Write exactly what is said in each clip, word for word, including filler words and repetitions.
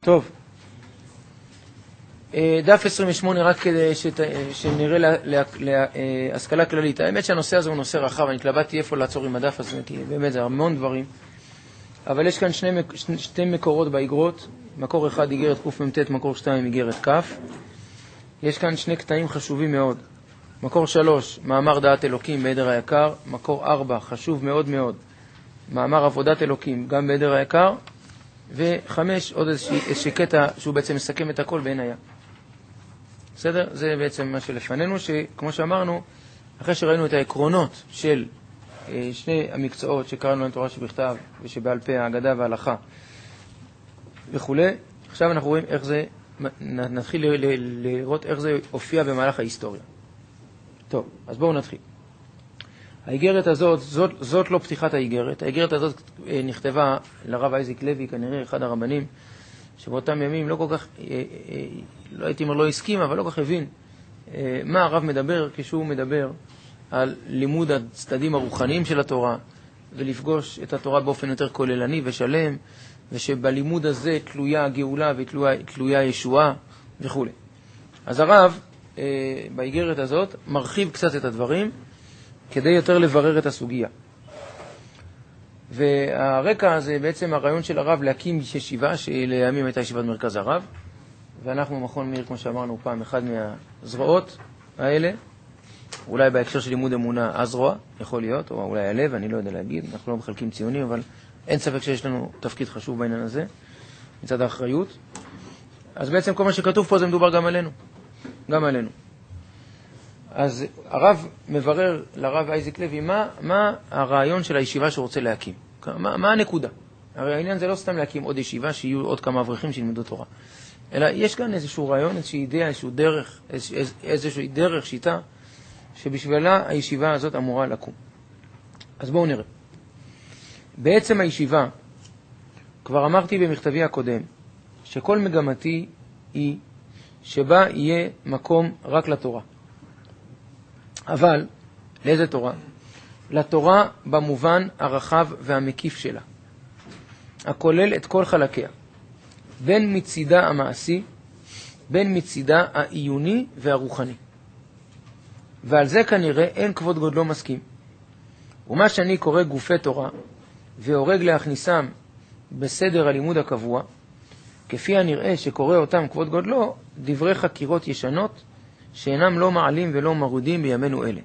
טוב. דף עשרים ושמונה, רק כדי שנראה להשכלה כללית. האמת שהנושא הזה הוא נושא רחב, אני התלבטתי איפה לעצור עם הדף הזה, כי באמת זה המון דברים. אבל יש כאן שני, שתי מקורות באיגרות, מקור אחד איגרת קמ"ט, מקור שתיים איגרת כף. יש כאן שני קטעים חשובים מאוד. מקור שלוש, מאמר דעת אלוקים בעדר היקר. מקור ארבע, חשוב מאוד מאוד, מאמר עבודת אלוקים, גם בעדר היקר. וחמש, עוד איזושהי קטע שהוא בעצם מסכם את הכל בעין היה. בסדר? זה בעצם מה שלפנינו, שכמו שאמרנו, אחרי שראינו את העקרונות של שני המקצועות שקראנו להם תורה שבכתב ושבעל פה, ההגדה וההלכה וכו', עכשיו אנחנו רואים איך זה, נתחיל לראות איך זה הופיע במהלך ההיסטוריה. טוב, אז בואו נתחיל. האיגרת הזאת, זאת, זאת לא פתיחת האיגרת. האיגרת הזאת נכתבה לרב אייזיק לוי, כנראה אחד הרבנים, שבאותם ימים לא כל כך, לא הייתי אומר לא הסכים, אבל לא כל כך הבין מה הרב מדבר כשהוא מדבר על לימוד הצדדים הרוחניים של התורה, ולפגוש את התורה באופן יותר כוללני ושלם, ושבלימוד הזה תלויה הגאולה ותלויה ישועה וכו'. אז הרב באיגרת הזאת מרחיב קצת את הדברים, כדי יותר לברר את הסוגיה. והרקע הזה בעצם הרעיון של הרב להקים ישיבה, שלימים הייתה ישיבת מרכז הרב, ואנחנו מכון מאיר, כמו שאמרנו פעם, אחד מהזרועות האלה, אולי בהקשר של לימוד אמונה הזרוע, יכול להיות, או אולי הלב, אני לא יודע להגיד, אנחנו לא מחלקים ציונים, אבל אין ספק שיש לנו תפקיד חשוב בעניין הזה, מצד האחריות. אז בעצם כל מה שכתוב פה זה מדובר גם עלינו, גם עלינו. אז הרב מברר לרב אייזיק לוי מה, מה הרעיון של הישיבה שהוא רוצה להקים. מה, מה הנקודה? הרי העניין זה לא סתם להקים עוד ישיבה, שיהיו עוד כמה אברכים שילמדו תורה. אלא יש כאן איזשהו רעיון, איזושהי אידאה, איזשהו דרך, איזושהי דרך, שיטה, שבשבילה הישיבה הזאת אמורה לקום. אז בואו נראה. בעצם הישיבה, כבר אמרתי במכתבי הקודם, שכל מגמתי היא שבה יהיה מקום רק לתורה. אבל, לאיזה תורה? לתורה במובן הרחב והמקיף שלה, הכולל את כל חלקיה, בין מצידה המעשי, בין מצידה העיוני והרוחני. ועל זה כנראה אין כבוד גודלו מסכים. ומה שאני קורא גופי תורה, והורג להכניסם בסדר הלימוד הקבוע, כפי הנראה שקורא אותם כבוד גודלו, דברי חקירות ישנות, שאינם לא מעלים ולא מרודים בימינו אלה.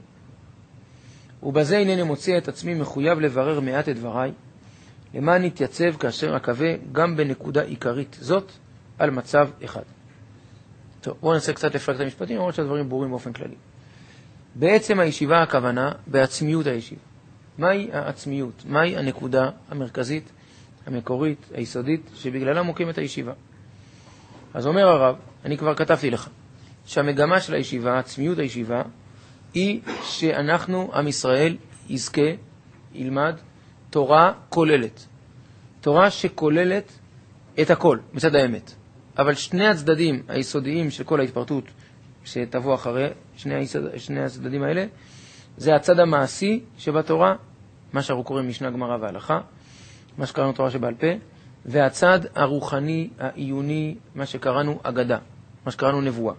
ובזה אינני מוצא את עצמי מחויב לברר מעט את דבריי, למען נתייצב כאשר אקווה גם בנקודה עיקרית זאת על מצב אחד. טוב, בואו נעשה קצת לפרק את המשפטים, למרות שהדברים ברורים באופן כללי. בעצם הישיבה הכוונה בעצמיות הישיבה. מהי העצמיות? מהי הנקודה המרכזית, המקורית, היסודית, שבגללה מוקמת הישיבה? אז אומר הרב, אני כבר כתבתי לך, שהמגמה של הישיבה, עצמיות הישיבה, היא שאנחנו, עם ישראל, יזכה, ילמד, תורה כוללת. תורה שכוללת את הכל, מצד האמת. אבל שני הצדדים היסודיים של כל ההתפרטות שתבוא אחרי, שני, היסוד, שני הצדדים האלה, זה הצד המעשי שבתורה, מה שאנחנו קוראים משנה גמרא והלכה, מה שקראנו תורה שבעל פה, והצד הרוחני, העיוני, מה שקראנו אגדה, מה שקראנו נבואה.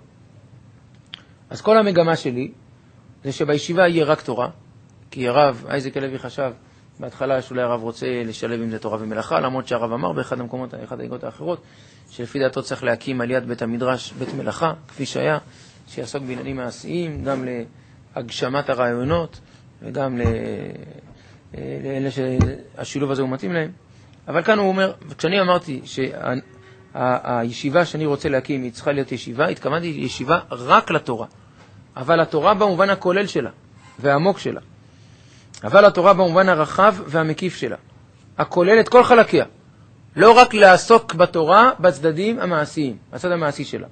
אז כל המגמה שלי זה שבישיבה יהיה רק תורה, כי הרב אייזיק לוי חשב בהתחלה שאולי הרב רוצה לשלב עם זה תורה ומלאכה, למרות שהרב אמר באחד המקומות, אחד ההיגות האחרות, שלפי דעתו צריך להקים על יד בית המדרש בית מלאכה, כפי שהיה, שיעסוק בעניינים מעשיים, גם להגשמת הרעיונות וגם לאלה שהשילוב הזה הוא מתאים להם. אבל כאן הוא אומר, וכשאני אמרתי שהישיבה שאני רוצה להקים היא צריכה להיות ישיבה, התכוונתי ישיבה רק לתורה. אבל התורה במובן הכולל שלה והעמוק שלה. אבל התורה במובן הרחב והמקיף שלה. הכולל את כל חלקיה. לא רק לעסוק בתורה בצדדים המעשיים, הצד המעשי שלה.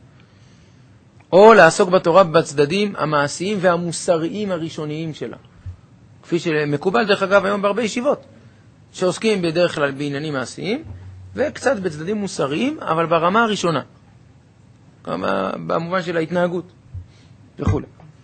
או לעסוק בתורה בצדדים המעשיים והמוסריים הראשוניים שלה. כפי שמקובל דרך אגב היום בהרבה ישיבות, שעוסקים בדרך כלל בעניינים מעשיים, וקצת בצדדים מוסריים, אבל ברמה הראשונה. במובן של ההתנהגות וכו'.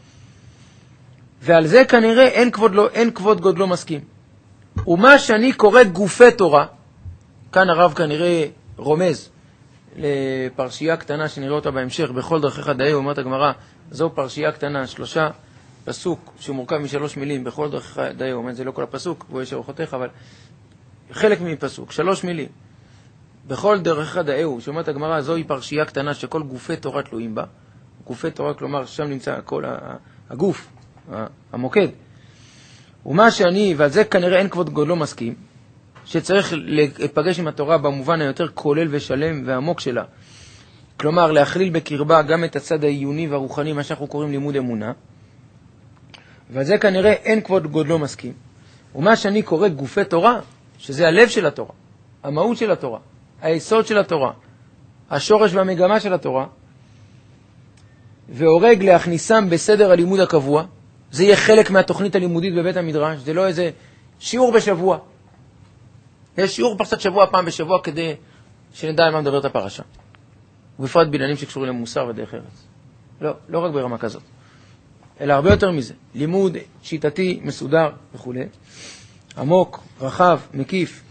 ועל זה כנראה אין כבוד, לא, אין כבוד גודלו מסכים. ומה שאני קורא גופי תורה, כאן הרב כנראה רומז לפרשייה קטנה שנראה אותה בהמשך, בכל דרכיך דאהו, אומרת הגמרא, זו פרשייה קטנה, שלושה פסוק שמורכב משלוש מילים, בכל דרכיך דאהו, אומרת זה לא כל הפסוק, בו יש אורחותיך, אבל חלק מפסוק, שלוש מילים. בכל דרכיך דאהו, שאומרת הגמרא, זוהי פרשייה קטנה שכל גופי תורה תלויים בה. גופי תורה, כלומר, שם נמצא כל הגוף, המוקד. ומה שאני, ועל זה כנראה אין כבוד גודלו מסכים, שצריך להיפגש עם התורה במובן היותר כולל ושלם ועמוק שלה. כלומר, להכליל בקרבה גם את הצד העיוני והרוחני, מה שאנחנו קוראים לימוד אמונה. ועל זה כנראה אין כבוד גודלו מסכים. ומה שאני קורא גופי תורה, שזה הלב של התורה, המהות של התורה, היסוד של התורה, השורש והמגמה של התורה, והורג להכניסם בסדר הלימוד הקבוע. זה יהיה חלק מהתוכנית הלימודית בבית המדרש, זה לא איזה שיעור בשבוע. יש שיעור פרשת שבוע פעם בשבוע כדי שנדע על מה מדברת הפרשה. ובפרט בעניינים שקשורים למוסר ודרך ארץ. לא, לא רק ברמה כזאת. אלא הרבה יותר מזה. לימוד שיטתי, מסודר וכו'. עמוק, רחב, מקיף.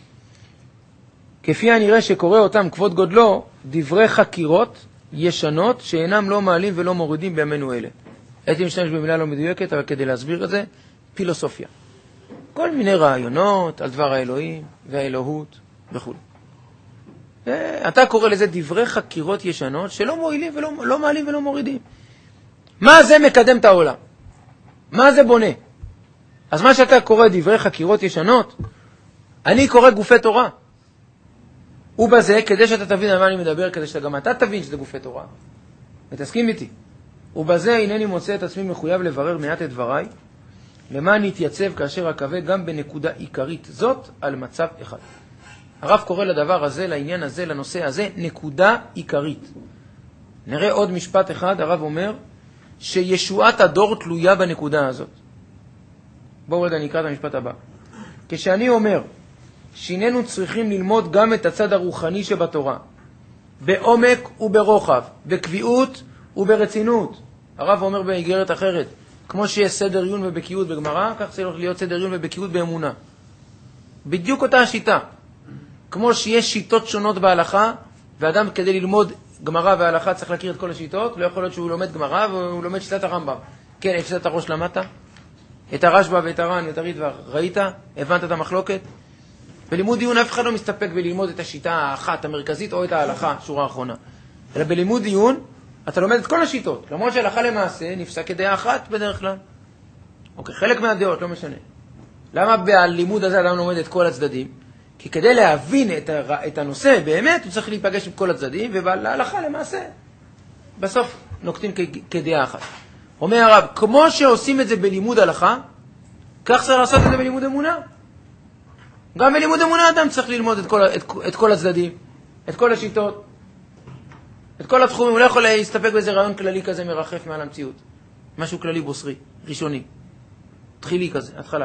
כפי הנראה שקורא אותם כבוד גודלו, דברי חקירות ישנות שאינם לא מעלים ולא מורידים בימינו אלה. הייתי משתמש במילה לא מדויקת, אבל כדי להסביר את זה, פילוסופיה. כל מיני רעיונות על דבר האלוהים והאלוהות וכו'. אתה קורא לזה דברי חקירות ישנות שלא מועילים ולא לא מעלים ולא מורידים. מה זה מקדם את העולם? מה זה בונה? אז מה שאתה קורא דברי חקירות ישנות, אני קורא גופי תורה. ובזה, כדי שאתה תבין על מה אני מדבר, כדי שאתה גם אתה תבין שזה גופי תורה, ותסכים איתי. ובזה אינני מוצא את עצמי מחויב לברר מעט את דבריי, למען נתייצב כאשר אקווה גם בנקודה עיקרית זאת על מצב אחד. הרב קורא לדבר הזה, לעניין הזה, לנושא הזה, נקודה עיקרית. נראה עוד משפט אחד, הרב אומר שישועת הדור תלויה בנקודה הזאת. בואו רגע נקרא את המשפט הבא. כשאני אומר שיננו צריכים ללמוד גם את הצד הרוחני שבתורה, בעומק וברוחב, בקביעות וברצינות. הרב אומר באיגרת אחרת, כמו שיש סדר עיון ובקיאות בגמרא, כך צריך להיות סדר עיון ובקיאות באמונה. בדיוק אותה השיטה. כמו שיש שיטות שונות בהלכה, ואדם כדי ללמוד גמרא וההלכה צריך להכיר את כל השיטות, לא יכול להיות שהוא לומד גמרא והוא לומד שיטת הרמב"ם. כן, את שיטת הראש למדת, את הרשב"א ואת הר"ן ואת הריטב"א ראית, הבנת את המחלוקת. בלימוד דיון אף אחד לא מסתפק בללמוד את השיטה האחת המרכזית או את ההלכה, שורה האחרונה. אלא בלימוד דיון אתה לומד את כל השיטות, למרות שההלכה למעשה נפסק כדעה אחת בדרך כלל. אוקיי, חלק מהדעות, לא משנה. למה בלימוד הזה אדם לומד את כל הצדדים? כי כדי להבין את, הר... את הנושא באמת, הוא צריך להיפגש עם כל הצדדים, ובהלכה למעשה, בסוף נוקטים כ... כדעה אחת. אומר הרב, כמו שעושים את זה בלימוד הלכה, כך צריך לעשות את זה בלימוד אמונה. גם בלימוד אמונה אדם צריך ללמוד את כל, את, את כל הצדדים, את כל השיטות, את כל התחומים. הוא לא יכול להסתפק באיזה רעיון כללי כזה מרחף מעל המציאות. משהו כללי בוסרי, ראשוני, תחילי כזה, התחלה.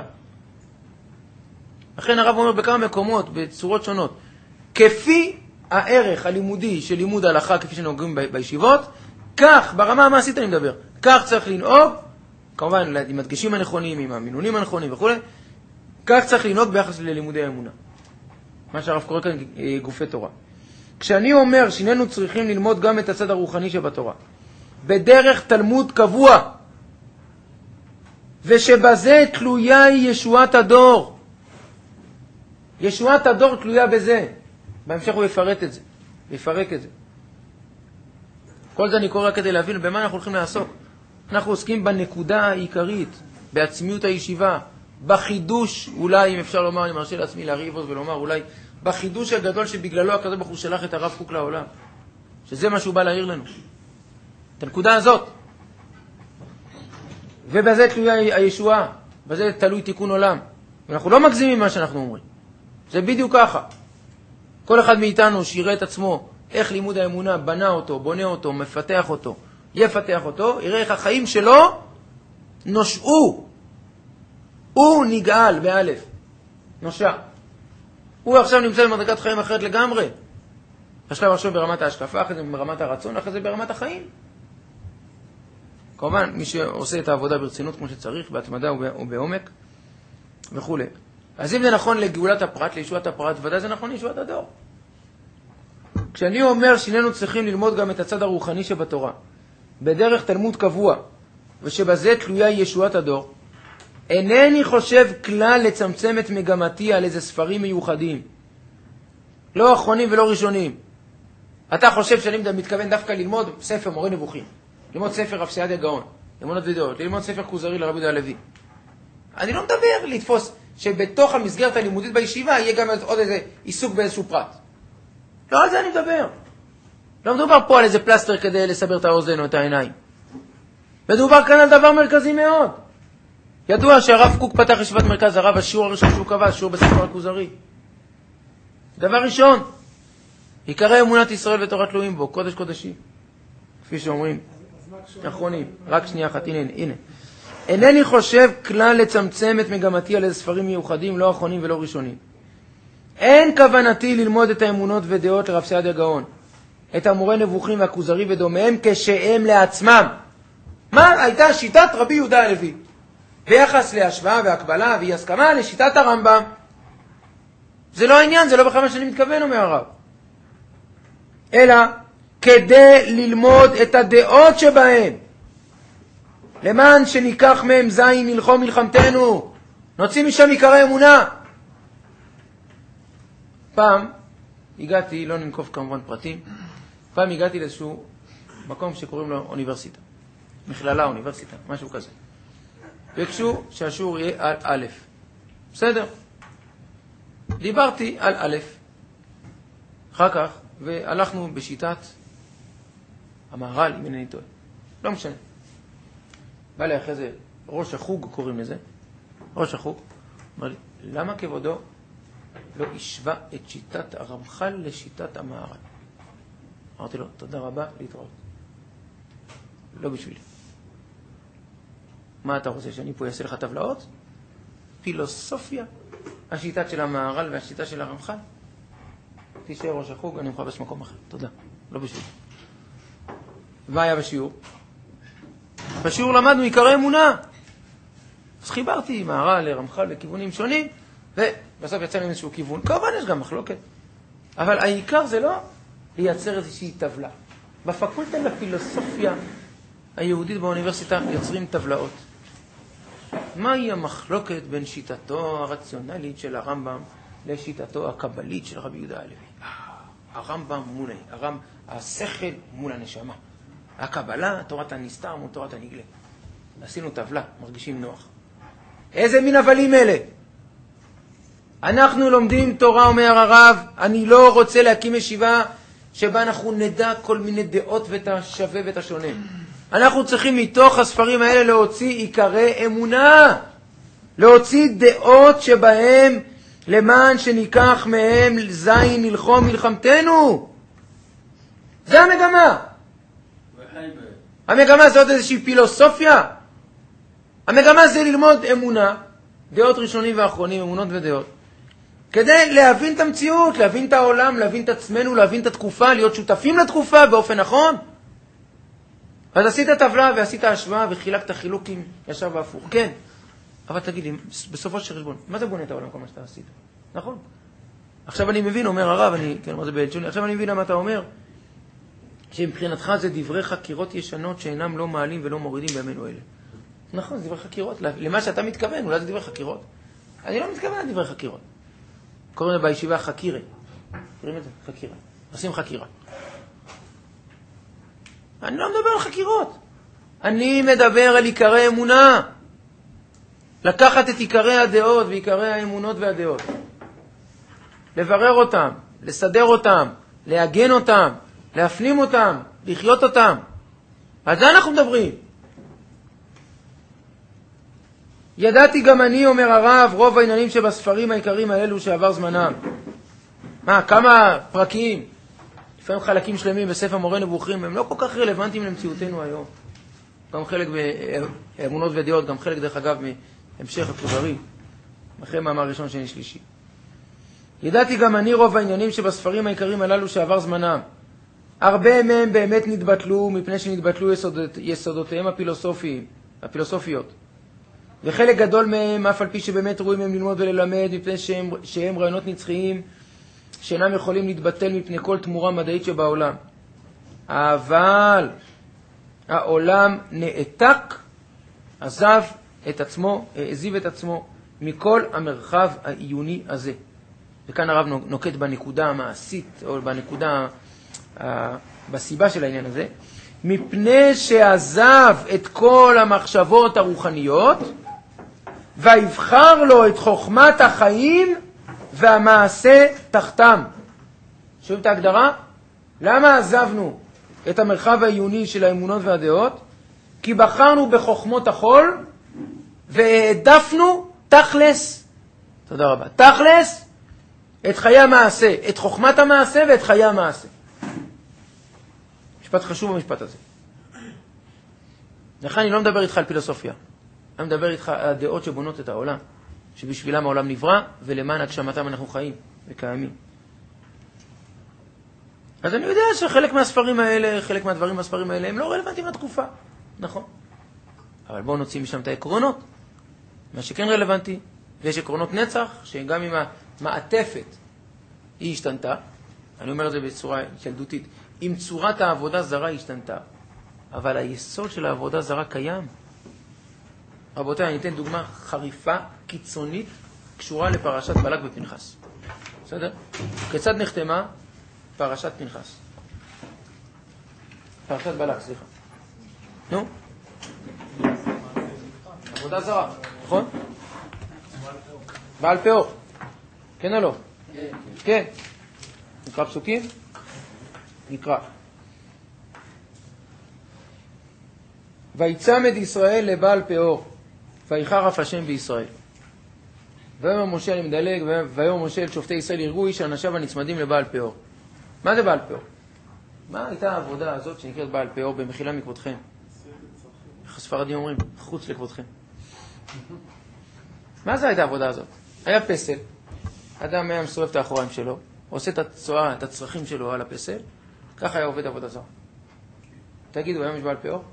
לכן הרב אומר בכמה מקומות, בצורות שונות, כפי הערך הלימודי של לימוד ההלכה, כפי שנהוגים בישיבות, כך, ברמה המעשית אני מדבר, כך צריך לנהוג, כמובן עם הדגשים הנכונים, עם המינונים הנכונים וכו', כך צריך לנהוג ביחס ללימודי האמונה. מה שהרב קורא כאן גופי תורה. כשאני אומר שיננו צריכים ללמוד גם את הצד הרוחני שבתורה, בדרך תלמוד קבוע, ושבזה תלויה היא ישועת הדור. ישועת הדור תלויה בזה. בהמשך הוא יפרט את זה, יפרק את זה. כל זה אני קורא כדי להבין במה אנחנו הולכים לעסוק. אנחנו עוסקים בנקודה העיקרית, בעצמיות הישיבה, בחידוש, אולי אם אפשר לומר, אני מרשה לעצמי להריב עוד ולומר, אולי בחידוש הגדול שבגללו הקדוש ברוך הוא שלח את הרב קוק לעולם. שזה מה שהוא בא להעיר לנו. את הנקודה הזאת. ובזה תלויה הישועה, בזה תלוי תיקון עולם. ואנחנו לא מגזימים מה שאנחנו אומרים. זה בדיוק ככה. כל אחד מאיתנו שיראה את עצמו, איך לימוד האמונה בנה אותו, בונה אותו, מפתח אותו, יפתח אותו, יראה איך החיים שלו נושעו. הוא נגאל באלף, נושע. הוא עכשיו נמצא במדרגת חיים אחרת לגמרי. השלב עכשיו ברמת ההשקפה, אחרי זה ברמת הרצון, אחרי זה ברמת החיים. כמובן, מי שעושה את העבודה ברצינות כמו שצריך, בהתמדה ובעומק וכו'. אז אם זה נכון לגאולת הפרט, לישועת הפרט, ודאי זה נכון לישועת הדור. כשאני אומר שאיננו צריכים ללמוד גם את הצד הרוחני שבתורה, בדרך תלמוד קבוע, ושבזה תלויה ישועת הדור, אינני חושב כלל לצמצם את מגמתי על איזה ספרים מיוחדים, לא אחרונים ולא ראשונים. אתה חושב שאני מתכוון דווקא ללמוד ספר מורה נבוכים, ללמוד ספר רב סעדיה גאון, ללמוד ודעות, ללמוד ספר כוזרי לרבי יהודה הלוי. אני לא מדבר לתפוס שבתוך המסגרת הלימודית בישיבה יהיה גם עוד איזה עיסוק באיזשהו פרט. לא על זה אני מדבר. לא מדובר פה על איזה פלסטר כדי לסבר את האוזן או את העיניים. מדובר כאן על דבר מרכזי מאוד. ידוע שהרב קוק פתח ישיבת מרכז הרב, השיעור הראשון שהוא קבע, שיעור בספר הכוזרי. דבר ראשון, עיקרי אמונת ישראל ותורת תלויים בו, קודש קודשים. כפי שאומרים, אחרונים. רק שנייה אחת, הנה, הנה. אינני חושב כלל לצמצם את מגמתי על איזה ספרים מיוחדים, לא אחרונים ולא ראשונים. אין כוונתי ללמוד את האמונות ודעות לרב סעדיה גאון, את המורה נבוכים והכוזרי ודומיהם כשהם לעצמם. מה הייתה שיטת רבי יהודה הלוי? ביחס להשוואה והקבלה והיא הסכמה לשיטת הרמב"ם. זה לא העניין, זה לא בכלל מה שאני מתכוון, אומר הרב. אלא כדי ללמוד את הדעות שבהם, למען שניקח מהם זין מלחום מלחמתנו, נוציא משם עיקרי אמונה. פעם הגעתי, לא ננקוב כמובן פרטים, פעם הגעתי לאיזשהו מקום שקוראים לו אוניברסיטה, מכללה, אוניברסיטה, משהו כזה. ביקשו שהשיעור יהיה על א'. בסדר. דיברתי על א', אחר כך, והלכנו בשיטת המהר"ל, אם אינני טועה. לא משנה. בא לי אחרי זה, ראש החוג קוראים לזה, ראש החוג, אומר לי, למה כבודו לא השווה את שיטת הרמח"ל לשיטת המהר"ל? אמרתי לו, תודה רבה, להתראות. לא בשבילי. מה אתה רוצה, שאני פה אעשה לך טבלאות? פילוסופיה, השיטה של המהר"ל והשיטה של הרמח"ל? תישאר ראש החוג, אני מחפש מקום אחר. תודה, לא בשבילי. מה היה בשיעור? בשיעור למדנו עיקרי אמונה. אז חיברתי מהר"ל לרמח"ל בכיוונים שונים, ובסוף יצאנו איזשהו כיוון. כמובן יש גם מחלוקת. אבל העיקר זה לא לייצר איזושהי טבלה. בפקולטה לפילוסופיה היהודית באוניברסיטה יוצרים טבלאות. מהי המחלוקת בין שיטתו הרציונלית של הרמב"ם לשיטתו הקבלית של רבי יהודה הלוי? הרמב"ם מול הרמב"ם, השכל מול הנשמה. הקבלה, תורת הנסתר מול תורת הנגלה. עשינו טבלה, מרגישים נוח. איזה מין הבלים אלה? אנחנו לומדים תורה, אומר הרב, אני לא רוצה להקים ישיבה שבה אנחנו נדע כל מיני דעות ואת השווה ואת השונה. אנחנו צריכים מתוך הספרים האלה להוציא עיקרי אמונה, להוציא דעות שבהם למען שניקח מהם זין מלחום מלחמתנו. זה המגמה. המגמה זה עוד איזושהי פילוסופיה. המגמה זה ללמוד אמונה, דעות ראשונים ואחרונים, אמונות ודעות, כדי להבין את המציאות, להבין את העולם, להבין את עצמנו, להבין את התקופה, להיות שותפים לתקופה באופן נכון. אז עשית טבלה ועשית השוואה וחילקת חילוקים ישר והפוך. כן, אבל תגיד לי, בסופו של חשבון, מה זה בונה את העולם כל מה שאתה עשית? נכון? עכשיו אני מבין, אומר הרב, אני, כן, מה זה בלשוני, עכשיו אני מבין מה אתה אומר, שמבחינתך זה דברי חקירות ישנות שאינם לא מעלים ולא מורידים בימינו אלה. נכון, זה דברי חקירות. למה שאתה מתכוון, אולי זה דברי חקירות. אני לא מתכוון לדברי חקירות. קוראים לה בישיבה חקירה. קוראים את זה? חקירה. עושים חקירה. אני לא מדבר על חקירות. אני מדבר על עיקרי אמונה. לקחת את עיקרי הדעות ועיקרי האמונות והדעות. לברר אותם, לסדר אותם, להגן אותם, להפנים אותם, לחיות אותם. על זה אנחנו מדברים. ידעתי גם אני, אומר הרב, רוב העניינים שבספרים העיקריים האלו שעבר זמנם. מה, כמה פרקים, לפעמים חלקים שלמים בספר מורה נבוכים, הם לא כל כך רלוונטיים למציאותנו היום. גם חלק באמונות ודעות, גם חלק דרך אגב מהמשך הכוזרי, אחרי מאמר ראשון שני שלישי. ידעתי גם אני רוב העניינים שבספרים העיקריים הללו שעבר זמנם. הרבה מהם באמת נתבטלו, מפני שנתבטלו יסודות, יסודותיהם הפילוסופיים, הפילוסופיות. וחלק גדול מהם, אף על פי שבאמת ראויים הם ללמוד וללמד, מפני שהם, שהם רעיונות נצחיים, שאינם יכולים להתבטל מפני כל תמורה מדעית שבעולם. אבל העולם נעתק, עזב את עצמו, העזיב את עצמו מכל המרחב העיוני הזה. וכאן הרב נוקט בנקודה המעשית, או בנקודה, בסיבה של העניין הזה, מפני שעזב את כל המחשבות הרוחניות, ויבחר לו את חוכמת החיים והמעשה תחתם. שומעים את ההגדרה? למה עזבנו את המרחב העיוני של האמונות והדעות? כי בחרנו בחוכמות החול, והעדפנו תכלס, תודה רבה, תכלס, את חיי המעשה, את חוכמת המעשה ואת חיי המעשה. משפט חשוב במשפט הזה. לכן אני לא מדבר איתך על פילוסופיה. אני מדבר איתך על הדעות שבונות את העולם, שבשבילם העולם נברא, ולמען הגשמתם אנחנו חיים וקיימים. אז אני יודע שחלק מהספרים האלה, חלק מהדברים מהספרים האלה, הם לא רלוונטיים לתקופה. נכון. אבל בואו נוציא משם את העקרונות. מה שכן רלוונטי, ויש עקרונות נצח, שגם אם המעטפת היא השתנתה, אני אומר את זה בצורה ילדותית, אם צורת העבודה זרה השתנתה, אבל היסוד של העבודה זרה קיים. רבותיי, אני אתן דוגמה חריפה, קיצונית, קשורה לפרשת בלק ופנחס. בסדר? כיצד נחתמה פרשת פנחס? פרשת בלק, סליחה. נו? עבודה זרה, נכון? בעל פאור. כן או לא? כן. נקרא פסוקים? נקרא. ויצמד ישראל לבעל פאור, ויחר אף השם בישראל. ויאמר משה, אני מדלג, ויאמר משה אל שופטי ישראל, יראו איש אנשיו הנצמדים לבעל פאור. מה זה בעל פאור? מה הייתה העבודה הזאת שנקראת בעל פאור במחילה מכבודכם? איך הספרדים אומרים? חוץ לכבודכם. מה זה הייתה העבודה הזאת? היה פסל, אדם היה מסובב את האחוריים שלו, עושה את הצועה, את הצרכים שלו על הפסל, ככה היה עובד עבודה זרה. תגידו, היום יש בעל פאור?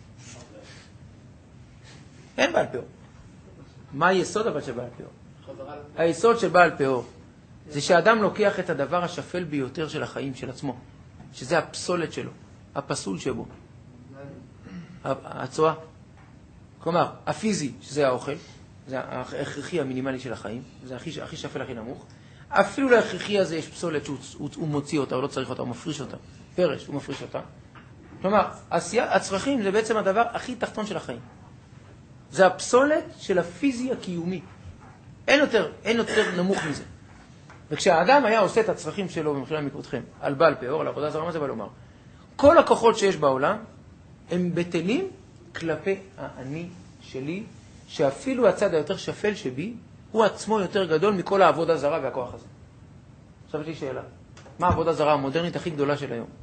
אין בעל פאור. מה היסוד אבל של בעל פאור? היסוד של בעל פאור זה שאדם לוקח את הדבר השפל ביותר של החיים של עצמו, שזה הפסולת שלו, הפסול שבו, הצועה. כלומר, הפיזי, שזה האוכל, זה ההכרחי המינימלי של החיים, זה הכי, הכי שפל, הכי נמוך. אפילו להכרחי הזה יש פסולת שהוא הוא, הוא מוציא אותה, הוא לא צריך אותה, הוא מפריש אותה. פרש, הוא מפריש אותה. כלומר, הצרכים זה בעצם הדבר הכי תחתון של החיים. זה הפסולת של הפיזי הקיומי. אין יותר, אין יותר נמוך מזה. וכשהאדם היה עושה את הצרכים שלו במחילה מכבודכם, על בעל פאור, על עבודה זרה, מה זה בא לומר? כל הכוחות שיש בעולם, הם בטלים כלפי האני שלי, שאפילו הצד היותר שפל שבי, הוא עצמו יותר גדול מכל העבודה זרה והכוח הזה. עכשיו יש לי שאלה. מה העבודה זרה המודרנית הכי גדולה של היום?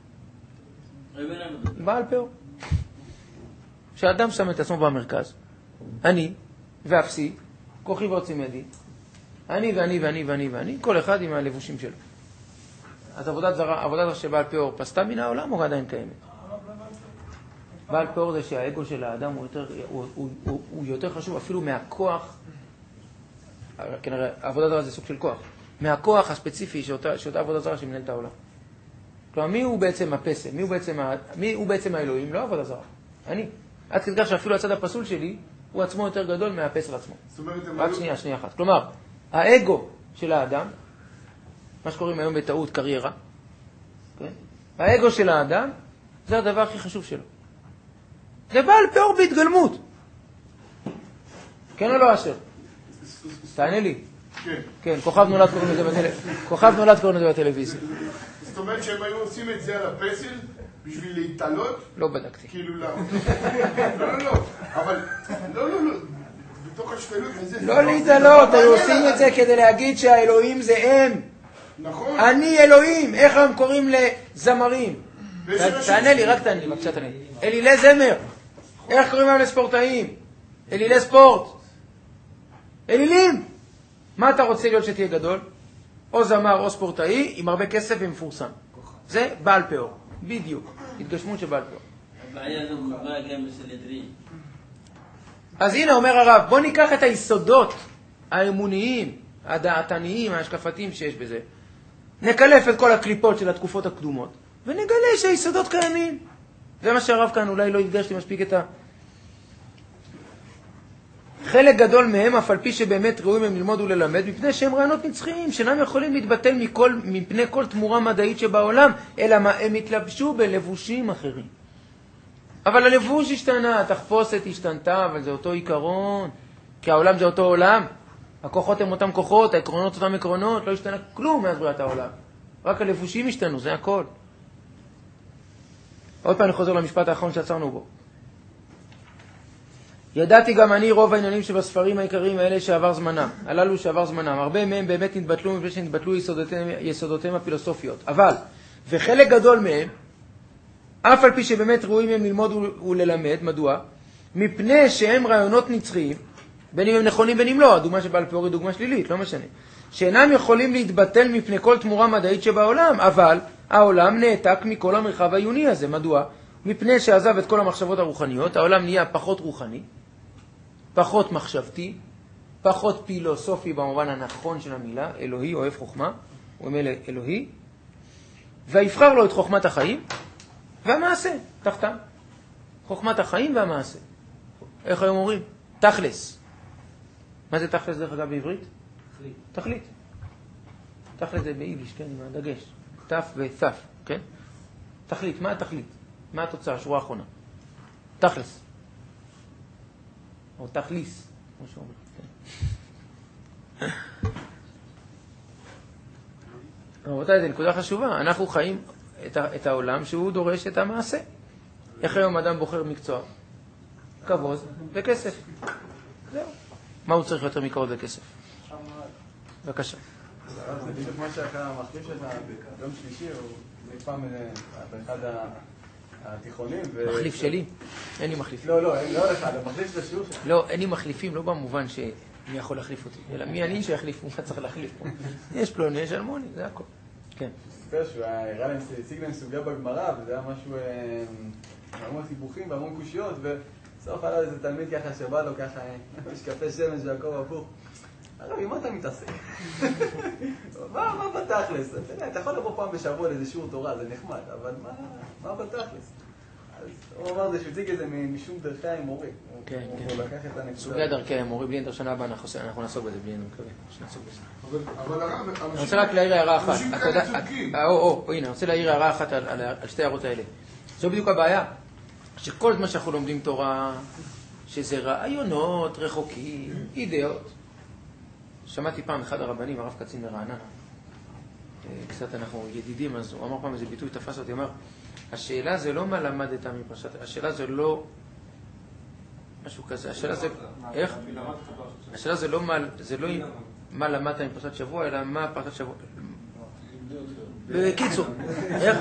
בעל פאור. שהאדם שם את עצמו במרכז. אני ואפסי, כוחי ועוצם ידי. אני ואני ואני ואני ואני, כל אחד עם הלבושים שלו. אז עבודת זרה, עבודת זרה שבעל פאור פסתה מן העולם או עדיין קיימת? בעל פאור זה שהאגו של האדם הוא יותר, הוא, הוא, הוא, הוא יותר חשוב אפילו מהכוח, כנראה, עבודה זרה זה סוג של כוח, מהכוח הספציפי שאותה, שאותה עבודה זרה שמנהל את העולם. כלומר, מי הוא בעצם הפסל? מי הוא בעצם, מי הוא בעצם האלוהים? לא עבודה זרה. אני. עד כדי כך שאפילו הצד הפסול שלי הוא עצמו יותר גדול מהפסל עצמו. רק שנייה, שנייה אחת. כלומר, האגו של האדם, מה שקוראים היום בטעות קריירה, כן? האגו של האדם זה הדבר הכי חשוב שלו. זה בעל פאור בהתגלמות. כן או לא אשר? תענה לי. כן. כן, כוכב נולד קוראים לזה בטלוויזיה. כוכב נולד קוראים לזה בטלוויזיה. זאת אומרת שהם היו עושים את זה על הפסל בשביל להתעלות? לא בדקתי. כאילו לא. לא, לא, לא. אבל, לא, לא, לא. בתוך השפלות הזה... לא להתעלות, היו עושים את זה כדי להגיד שהאלוהים זה הם. נכון. אני אלוהים. איך הם קוראים לזמרים? תענה לי, רק תענה לי, בבקשה תענה. אלילי זמר. איך קוראים להם לספורטאים? אלילי ספורט. אלילים. מה אתה רוצה להיות שתהיה גדול? או זמר או ספורטאי עם הרבה כסף ומפורסם. זה בעל פאור. בדיוק. התגשמות של בעל פאור. הבעיה זו קובעה גם בסנהדרין. אז הנה אומר הרב, בוא ניקח את היסודות האמוניים, הדעתניים, ההשקפתיים שיש בזה. נקלף את כל הקליפות של התקופות הקדומות, ונגלה שהיסודות קיימים. זה מה שהרב כאן אולי לא יפגשתי מספיק את ה... חלק גדול מהם, אף על פי שבאמת ראויים הם ללמוד וללמד, מפני שהם רעיונות נצחיים, שאינם יכולים להתבטל מכל, מפני כל תמורה מדעית שבעולם, אלא מה, הם התלבשו בלבושים אחרים. אבל הלבוש השתנה, התחפושת השתנתה, אבל זה אותו עיקרון, כי העולם זה אותו עולם, הכוחות הם אותם כוחות, העקרונות אותם עקרונות, לא השתנה כלום מאז בריאת העולם. רק הלבושים השתנו, זה הכל. עוד פעם אני חוזר למשפט האחרון שעצרנו בו. ידעתי גם אני רוב העניינים שבספרים העיקריים האלה שעבר זמנם, הללו שעבר זמנם. הרבה מהם באמת נתבטלו מפני שנתבטלו יסודותיהם, יסודותיהם הפילוסופיות. אבל, וחלק גדול מהם, אף על פי שבאמת ראויים הם ללמוד וללמד, מדוע? מפני שהם רעיונות נצחיים, בין אם הם נכונים בין אם לא, הדוגמה שבעל פה היא דוגמה שלילית, לא משנה. שאינם יכולים להתבטל מפני כל תמורה מדעית שבעולם, אבל העולם נעתק מכל המרחב העיוני הזה. מדוע? מפני שעזב את כל המחשבות הרוחניות, העולם נהיה פחות רוחני, פחות מחשבתי, פחות פילוסופי במובן הנכון של המילה, אלוהי אוהב חוכמה, הוא אומר אלוהי, ויבחר לו את חוכמת החיים והמעשה, תחתם. חוכמת החיים והמעשה. איך היום אומרים? תכלס. מה זה תכלס דרך אגב בעברית? תכלית. תכלית. תכלס זה ביידיש, כן, עם הדגש. תף ותף, כן? תכלית, מה התכלית? מה התוצאה? השורה האחרונה. תכלס. או תכליס, כמו שאומרים. רבותיי, זו נקודה חשובה. אנחנו חיים את, את העולם שהוא דורש את המעשה. איך היום אדם בוחר מקצוע? כבוד וכסף. זהו. מה הוא צריך יותר מכבוד וכסף? בבקשה. זה בדיוק מה שאתה מחליף שאתה ביום שלישי, או פעם באחד התיכונים. מחליף שלי? אין לי מחליפים. לא, לא, לא לך, אתה מחליף את השיעור שלך. לא, אין לי מחליפים, לא במובן שמי יכול להחליף אותי, אלא מי אני שיחליף, מה צריך להחליף פה. יש פלוני, יש אלמוני, זה הכל. כן. ספר שהוא הראה להם, הציג להם סוגיה בגמרא, וזה היה משהו, המון סיבוכים והמון קושיות, וסוף עליו איזה תלמיד ככה שבא לו ככה, משקפי שמש והכל הפוך. הרבי, מה אתה מתעסק? מה, מה בתכלס? אתה יכול לבוא פעם בשבוע לאיזה שיעור תורה, זה נחמד, אבל מה בתכלס? אז הוא אמר זה שהוא הציג את זה משום דרכי האמורי. כן, כן. הוא לקח את הנקודה. סוגי דרכי האמורי, בלי אינטר שנה הבאה אנחנו נעסוק בזה, בלי אינטר מקווה, שנעסוק בזה. אבל הרב... אני רוצה רק להעיר הערה אחת. אנשים כאלה צודקים. או, או, הנה, אני רוצה להעיר הערה אחת על שתי הערות האלה. זו בדיוק הבעיה, שכל מה שאנחנו לומדים תורה, שזה רעיונות רחוקים, אידאות. שמעתי פעם אחד הרבנים, הרב קצין מרעננה, קצת אנחנו ידידים, אז הוא אמר פעם איזה ביטוי, תפס אותי, אמר, השאלה זה לא מה למדת מפרשת, השאלה זה לא משהו כזה, השאלה זה, איך? השאלה זה לא מה, זה לא מה למדת מפרשת שבוע, אלא מה פרשת שבוע. בקיצור, איך?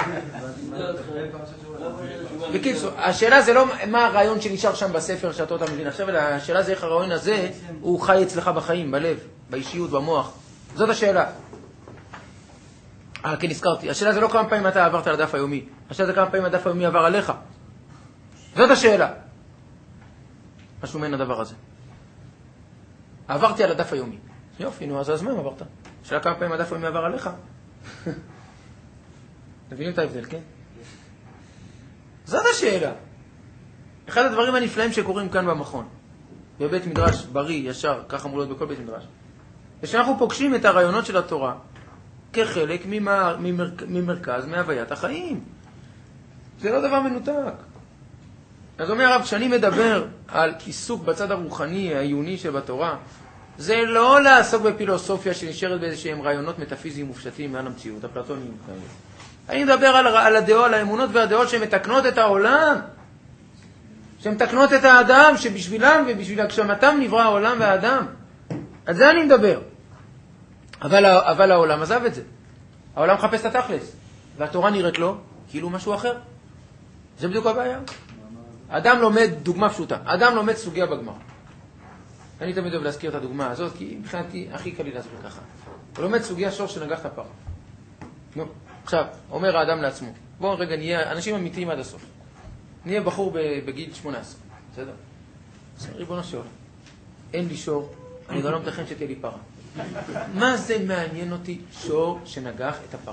בקיצור, השאלה זה לא מה הרעיון שנשאר שם בספר שאתה אותה מבין עכשיו, אלא השאלה זה איך הרעיון הזה הוא חי אצלך בחיים, בלב, באישיות, במוח. זאת השאלה. אה, כן, הזכרתי. השאלה זה לא כמה פעמים אתה עברת על הדף היומי. השאלה זה כמה פעמים הדף היומי עבר עליך. זאת השאלה. משהו מן הדבר הזה. עברתי על הדף היומי. יופי, נו, אז הזמן עברת. השאלה כמה פעמים הדף היומי עבר עליך. מבינים את ההבדל, כן? זאת השאלה. אחד הדברים הנפלאים שקורים כאן במכון, בבית מדרש בריא, ישר, ככה אמור להיות בכל בית מדרש, ושאנחנו פוגשים את הרעיונות של התורה כחלק ממר, ממר, ממרכז, מהוויית החיים. זה לא דבר מנותק. אז אומר הרב, כשאני מדבר על עיסוק בצד הרוחני, העיוני שבתורה, זה לא לעסוק בפילוסופיה שנשארת באיזשהם רעיונות מטאפיזיים מופשטים מעל המציאות, אפלטוניים כאלה. אני מדבר על, על הדעות, על האמונות והדעות שמתקנות את העולם, שמתקנות את האדם, שבשבילם ובשביל הגשמתם נברא העולם והאדם. על זה אני מדבר. אבל, אבל העולם עזב את זה. העולם מחפש את התכלס, והתורה נראית לו כאילו משהו אחר. זה בדיוק הבעיה. אדם לומד, דוגמה פשוטה, אדם לומד סוגיה בגמרא. אני תמיד אוהב להזכיר את הדוגמה הזאת, כי מבחינתי הכי קל לי להסביר ככה. הוא לומד סוגיה שור שנגח את הפר. נו, עכשיו, אומר האדם לעצמו, בואו רגע נהיה אנשים אמיתיים עד הסוף. נהיה בחור בגיל שמונה עשרה, בסדר? אז ריבונו של עולם, אין לי שור, אני גם לא מתכן שתהיה לי פרה. מה זה מעניין אותי? שור שנגח את הפרה.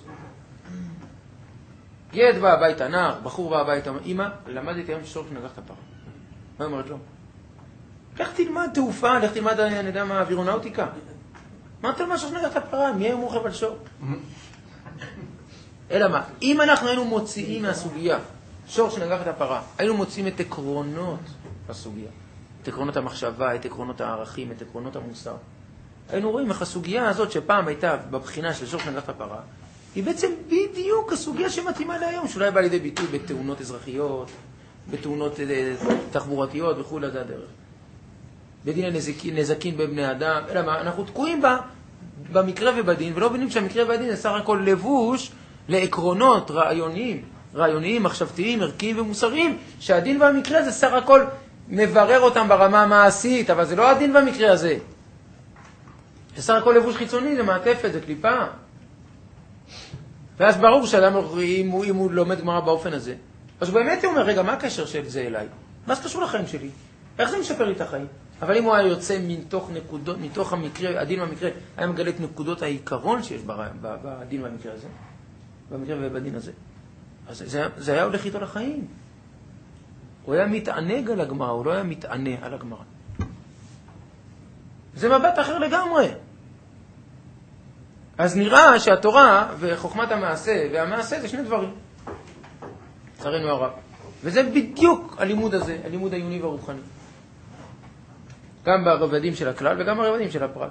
ילד בא הביתה, נער, בחור בא הביתה, אמא, למדתי היום שור שנגח את הפרה. מה אומרת לו? לך תלמד תעופה, לך תלמד, אני יודע מה, אווירונאוטיקה. מה אתה למה שור שנגח את הפרה? מי היום רוכב על שור? אלא מה? אם אנחנו היינו מוציאים מהסוגיה שור שנגח את הפרה, היינו מוציאים את עקרונות הסוגיה, את עקרונות המחשבה, את עקרונות הערכים, את עקרונות המוסר. היינו רואים איך הסוגיה הזאת שפעם הייתה בבחינה של שור שנגח את הפרה, היא בעצם בדיוק הסוגיה שמתאימה להיום, שאולי באה לידי ביטוי בתאונות אזרחיות, בתאונות תחבורתיות וכו', זה הדרך. בדין הנזקין, נזקין בבני אדם, אלא מה? אנחנו תקועים בה במקרה ובדין, ולא מבינים שהמקרה והדין זה סך הכל לבוש לעקרונות רעיוניים, רעיוניים, מחשבתיים, ערכיים ומוסריים, שהדין והמקרה זה סך הכל מברר אותם ברמה המעשית, אבל זה לא הדין במקרה הזה. זה סך הכל לבוש חיצוני, זה מעטפת, זה קליפה. ואז ברור שאדם, אם הוא, אם הוא לומד גמרא באופן הזה, אז באמת הוא אומר, רגע, מה הקשר של זה אליי? מה זה קשור לחיים שלי? איך זה משפר לי את החיים? אבל אם הוא היה יוצא מתוך נקודות, מתוך המקרה, הדין והמקרה, היה מגלה את נקודות העיקרון שיש בדין והמקרה הזה, במקרה ובדין הזה. אז זה, זה היה הולך איתו לחיים. הוא היה מתענג על הגמרא, הוא לא היה מתענה על הגמרא. זה מבט אחר לגמרי. אז נראה שהתורה וחוכמת המעשה והמעשה זה שני דברים. לצערנו הרב. וזה בדיוק הלימוד הזה, הלימוד העיוני והרוחני. גם ברבדים של הכלל וגם ברבדים של הפרט.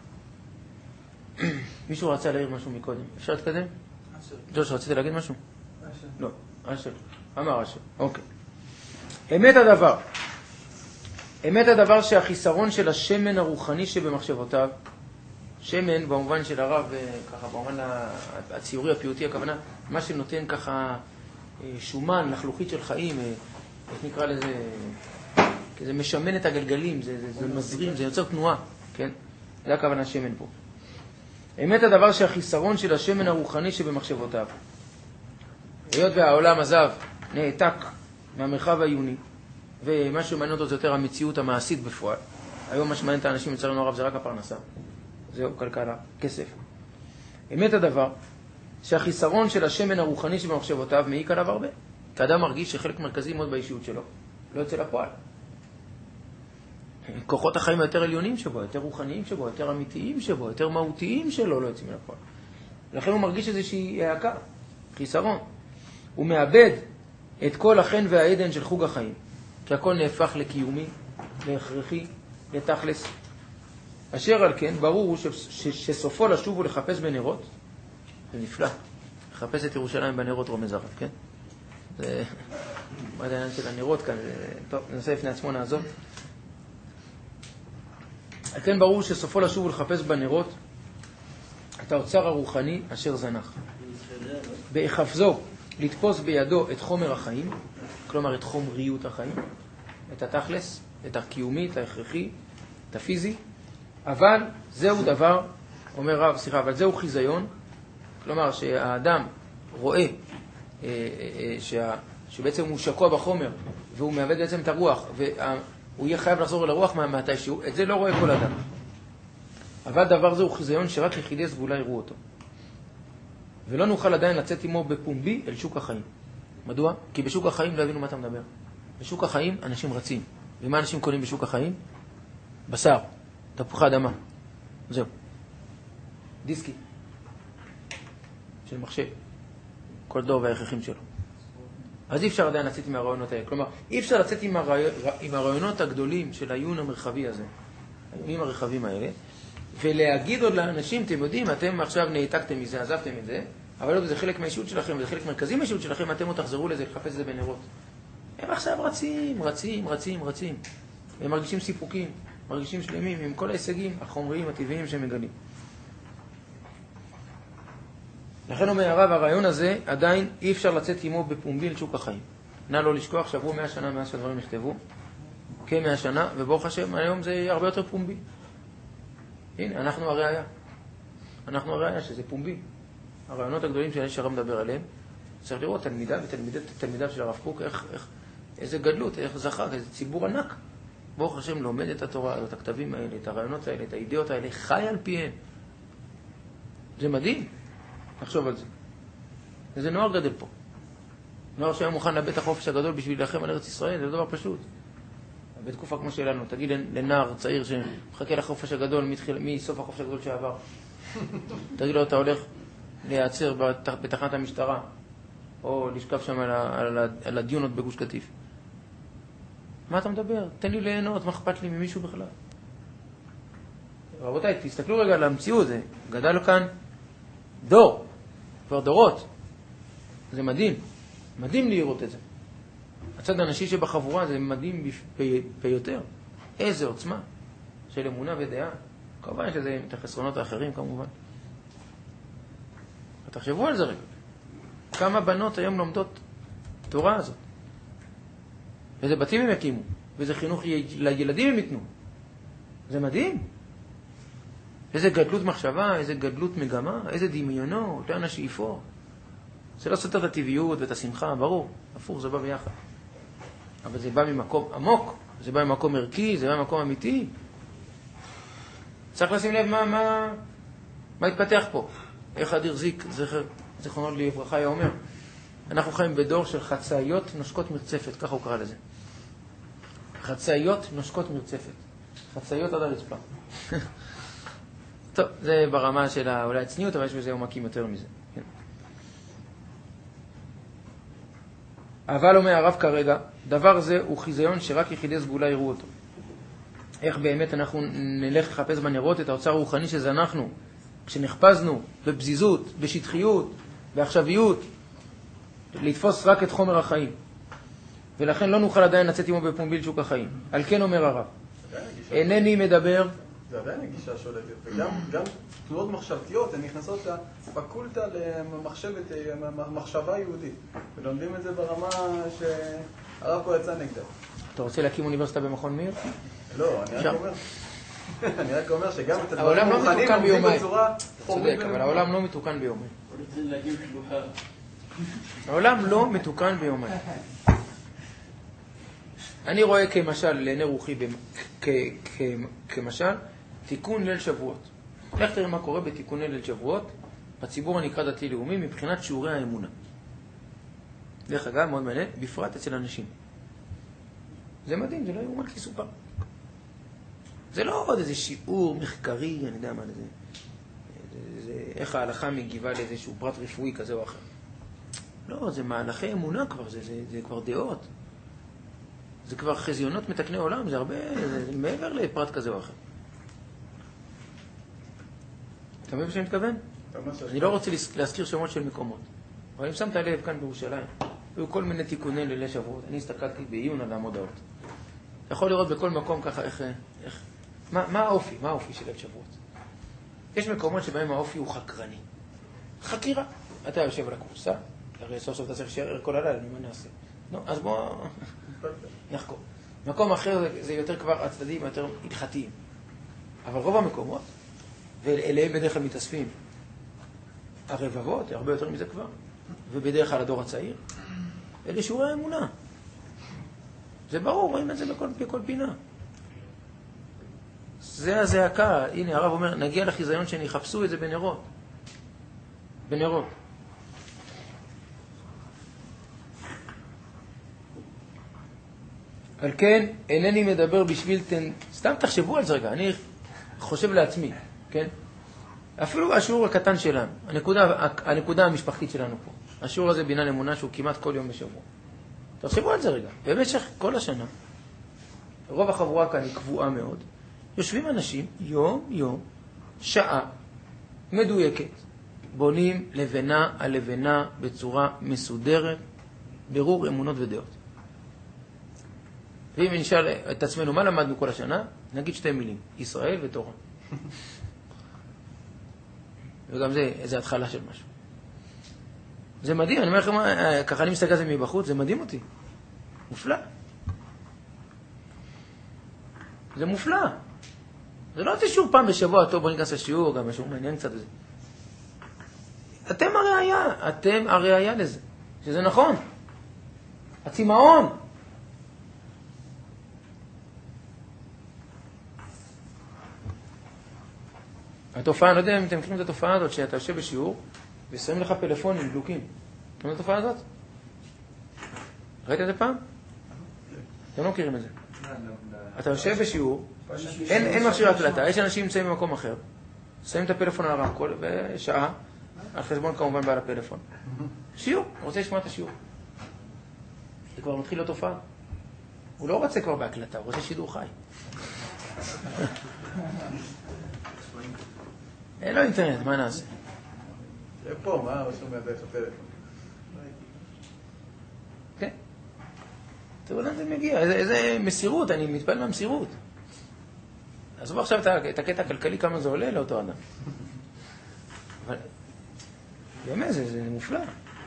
מישהו רצה להעיר משהו מקודם. אפשר להתקדם? ג'וש, רצית להגיד משהו? אשר. לא, אשר. אמר אשר. אוקיי. אמת הדבר. אמת הדבר שהחיסרון של השמן הרוחני שבמחשבותיו, שמן במובן של הרב, ככה במובן הציורי הפיוטי, הכוונה, מה שנותן ככה שומן, לחלוכית של חיים, איך נקרא לזה, זה משמן את הגלגלים, זה, זה, זה מזרים, זה יוצר תנועה, כן? זה הכוונה שמן פה. אמת הדבר שהחיסרון של השמן הרוחני שבמחשבותיו, היות והעולם עזב, נעתק מהמרחב העיוני, ומה שמעניין אותו זה יותר המציאות המעשית בפועל. היום מה שמעניין את האנשים לצערנו הרב זה רק הפרנסה. זהו, כלכלה, כסף. אמת הדבר שהחיסרון של השמן הרוחני שבמחשבותיו מעיק עליו הרבה. כי האדם מרגיש שחלק מרכזי מאוד באישיות שלו לא יוצא לפועל. כוחות החיים היותר עליונים שבו, יותר רוחניים שבו, יותר אמיתיים שבו, יותר מהותיים שלו לא יוצאים לפועל. לכן הוא מרגיש איזושהי העקה, חיסרון. הוא מאבד את כל החן והעדן של חוג החיים. כי הכל נהפך לקיומי, להכרחי, לתכלס. אשר על כן, ברור ש- ש- שסופו לשוב ולחפש בנרות, זה נפלא. לחפש את ירושלים בנרות רומז הרב, כן? זה... מה זה העניין של הנרות כאן? זה... טוב, ננסה לפני עצמו נעזוב. על כן ברור שסופו לשוב ולחפש בנרות את האוצר הרוחני אשר זנח. בהחפזו לתפוס בידו את חומר החיים, כלומר את חומריות החיים, את התכלס, את הקיומי, את ההכרחי, את הפיזי, אבל זהו דבר, אומר רב, סליחה, אבל זהו חיזיון, כלומר שהאדם רואה אה, אה, שה, שבעצם הוא שקוע בחומר, והוא מאבד בעצם את הרוח, והוא יהיה חייב לחזור אל הרוח מתישהו, את זה לא רואה כל אדם. אבל דבר זהו חיזיון שרק יחידי סגולה יראו אותו. ולא נוכל עדיין לצאת עמו בפומבי אל שוק החיים. מדוע? כי בשוק החיים לא הבינו מה אתה מדבר. בשוק החיים אנשים רצים. ומה אנשים קונים בשוק החיים? בשר, תפוחי אדמה. זהו. דיסקי. של מחשב. כל דור וההכרחים שלו. אז אי אפשר עדיין לצאת עם הרעיונות האלה. כלומר, אי אפשר לצאת עם, הרעי... עם הרעיונות הגדולים של העיון המרחבי הזה. העיונים הרחבים האלה. ולהגיד עוד לאנשים, אתם יודעים, אתם עכשיו נעתקתם מזה, עזבתם את זה, אבל לא, זה חלק מהאישות שלכם, וזה חלק מרכזי מהאישות שלכם, אתם עוד תחזרו לזה, לחפש את זה בנרות. הם עכשיו רצים, רצים, רצים, רצים. הם מרגישים סיפוקים, מרגישים שלמים, עם כל ההישגים החומריים, הטבעיים שהם מגלים. לכן אומר הרב, הרעיון הזה עדיין אי אפשר לצאת עמו בפומבי לשוק החיים. נא לא לשכוח, שעברו מאה שנה מאז שהדברים נכתבו, כמאה שנה, וברוך השם, היום זה הרבה יותר פומבי. הנה, אנחנו הראיה. אנחנו הראיה שזה פומבי. הרעיונות הגדולים שאני שהרב מדבר עליהם, צריך לראות תלמידיו ותלמידיו של הרב קוק, איך, איך, איזה גדלות, איך זכה, איזה ציבור ענק. ברוך השם לומד את התורה הזאת, את הכתבים האלה, את הרעיונות האלה, את האידאות האלה, חי על פיהם. זה מדהים, לחשוב על זה. וזה נוער גדל פה. נוער שהיה מוכן לבית החופש הגדול בשביל להילחם על ארץ ישראל, זה דבר פשוט. בתקופה כמו שלנו, תגיד לנער צעיר שמחכה לחופש הגדול מתחיל, מסוף החופש הגדול שעבר. תגיד לו, אתה הולך להיעצר בתחנת המשטרה, או לשכב שם על, על, על הדיונות בגוש קטיף. מה אתה מדבר? תן לי ליהנות, מה אכפת לי ממישהו בכלל? רבותיי, תסתכלו רגע על המציאות, זה גדל כאן דור, כבר דורות. זה מדהים, מדהים לראות את זה. הצד הנשי שבחבורה זה מדהים ביותר. איזה עוצמה של אמונה ודעה. כמובן שזה את החסרונות האחרים כמובן. תחשבו על זה רגע. כמה בנות היום לומדות תורה הזאת. ואיזה בתים הם יקימו. ואיזה חינוך לילדים הם ייתנו. זה מדהים. איזה גדלות מחשבה, איזה גדלות מגמה, איזה דמיונות, לאן השאיפות. זה לא סותר את הטבעיות ואת השמחה, ברור. הפוך, זה בא ביחד. אבל זה בא ממקום עמוק, זה בא ממקום ערכי, זה בא ממקום אמיתי. צריך לשים לב מה, מה, מה התפתח פה. איך אדיר זיק, זכר, זכרונו לברכה, היה אומר. אנחנו חיים בדור של חצאיות נושקות מרצפת, ככה הוא קרא לזה. חצאיות נושקות מרצפת. חצאיות עד הרצפה. טוב, זה ברמה של אולי הצניעות, אבל יש בזה עומקים יותר מזה. כן. אבל אומר הרב כרגע, דבר זה הוא חיזיון שרק יחידי סגולה יראו אותו. איך באמת אנחנו נלך לחפש בנרות את האוצר הרוחני שזה אנחנו, כשנחפזנו בבזיזות, בשטחיות, בעכשוויות, לתפוס רק את חומר החיים. ולכן לא נוכל עדיין לצאת עמו בפומבי לשוק החיים. על כן אומר הרב, אינני מדבר... זה עדיין הגישה שולטת, וגם גם תנועות מחשבתיות, הן נכנסות לפקולטה למחשבת, מחשבה יהודית. ולומדים את זה ברמה שהרב פה יצא נגדה. אתה רוצה להקים אוניברסיטה במכון מאיר? לא, אני רק אומר... אני רק אומר שגם את הדברים מוכנים עומדים בצורה... צודק, אבל העולם לא מתוקן ביומיים. רוצים להגיד שלוחה. העולם לא מתוקן ביומיים. אני רואה כמשל, לעיני רוחי, כמשל, תיקון ליל שבועות. לך תראה מה קורה בתיקון ליל שבועות, בציבור הנקרא דתי לאומי, מבחינת שיעורי האמונה. דרך אגב, מאוד מעניין, בפרט אצל אנשים. זה מדהים, זה לא יאומן כי סופר. זה לא עוד איזה שיעור מחקרי, אני יודע מה זה, זה, זה איך ההלכה מגיבה לאיזשהו פרט רפואי כזה או אחר. לא, זה מהלכי אמונה כבר, זה, זה, זה כבר דעות. זה כבר חזיונות מתקני עולם, זה הרבה, זה, זה מעבר לפרט כזה או אחר. אתה מבין שאני מתכוון? אני לא רוצה להזכיר שמות של מקומות. אבל אם שמת לב כאן בירושלים, היו כל מיני תיקונים לילי שבועות. אני הסתכלתי בעיון על המודעות. אתה יכול לראות בכל מקום ככה איך... איך מה, מה האופי? מה האופי של ליל שבועות? יש מקומות שבהם האופי הוא חקרני. חקירה. אתה יושב על הקורסה, הרי סוף סוף אתה צריך שיער כל הלילה, מה נעשה? לא, אז בוא נחקור. מקום אחר זה, זה יותר כבר הצדדים יותר הלכתיים. אבל רוב המקומות, ואליהם בדרך כלל מתאספים הרבבות, הרבה יותר מזה כבר, ובדרך כלל הדור הצעיר, אלה שיעורי האמונה. זה ברור, רואים את זה בכל, בכל פינה. זה הזעקה. הנה, הרב אומר, נגיע לחיזיון שניחפשו את זה בנרות. בנרות. על כן, אינני מדבר בשביל תן... סתם תחשבו על זה רגע, אני חושב לעצמי, כן? אפילו השיעור הקטן שלנו, הנקודה, הנקודה המשפחתית שלנו פה. השיעור הזה בניין אמונה שהוא כמעט כל יום בשבוע. תחשבו על זה רגע. במשך כל השנה, רוב החבורה כאן היא קבועה מאוד, יושבים אנשים יום יום, שעה, מדויקת, בונים לבנה על לבנה בצורה מסודרת, ברור אמונות ודעות. ואם נשאל את עצמנו מה למדנו כל השנה, נגיד שתי מילים, ישראל ותורה. וגם זה, זה התחלה של משהו. זה מדהים, אני אומר לכם, ככה אני מסתכל על זה מבחוץ, זה מדהים אותי. מופלא. זה מופלא. זה לא שיעור פעם בשבוע, טוב, בוא ניכנס לשיעור, גם השיעור מעניין קצת לזה. אתם הראייה, אתם הראייה לזה, שזה נכון. הצמאון. התופעה, אני לא יודע אם אתם מכירים את התופעה הזאת, שאתה יושב בשיעור, ושמים לך פלאפונים דלוקים. אתם את התופעה הזאת? ראית את זה פעם? אתם לא מכירים את זה. אתה יושב בשיעור, אין, אין מכשיר הקלטה, יש אנשים נמצאים במקום אחר, שמים את הפלאפון על הרמקול, ושעה, על חשבון כמובן בעל הפלאפון. שיעור, הוא רוצה לשמוע את השיעור. זה כבר מתחיל להיות תופעה. הוא לא רוצה כבר בהקלטה, הוא רוצה שידור חי. אין לו אינטרנט, מה נעשה? זה פה, מה? הוא שומע דרך הטלפון. כן. תראו לאן זה מגיע, איזה מסירות, אני מתפעל מהמסירות. עזוב עכשיו את הקטע הכלכלי, כמה זה עולה לאותו אדם. אבל באמת, זה מופלא.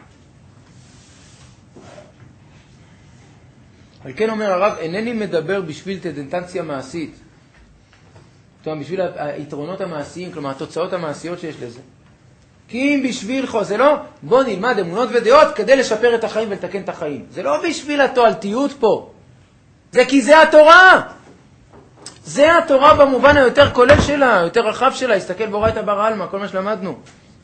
אבל כן אומר הרב, אינני מדבר בשביל טנדנציה מעשית. זאת אומרת, בשביל היתרונות המעשיים, כלומר, התוצאות המעשיות שיש לזה. כי אם בשביל חו, זה לא, בוא נלמד אמונות ודעות כדי לשפר את החיים ולתקן את החיים. זה לא בשביל התועלתיות פה. זה כי זה התורה. זה התורה במובן היותר כולל שלה, היותר רחב שלה. הסתכל באורייתא בר עלמא, כל מה שלמדנו.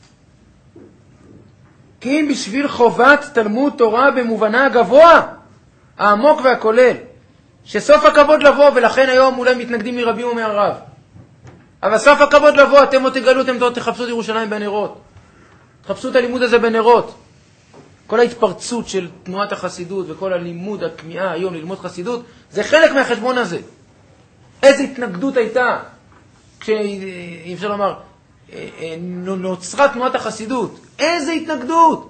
כי אם בשביל חובת תלמוד תורה במובנה הגבוה, העמוק והכולל, שסוף הכבוד לבוא, ולכן היום אולי מתנגדים מרבים ומהרב. אבל סוף הכבוד לבוא, אתם עוד תגלו, אתם עוד תחפשו את ירושלים בנרות. תחפשו את הלימוד הזה בנרות. כל ההתפרצות של תנועת החסידות וכל הלימוד, הכמיהה היום ללמוד חסידות, זה חלק מהחשבון הזה. איזו התנגדות הייתה, כשאי אפשר לומר, נוצרה תנועת החסידות. איזו התנגדות!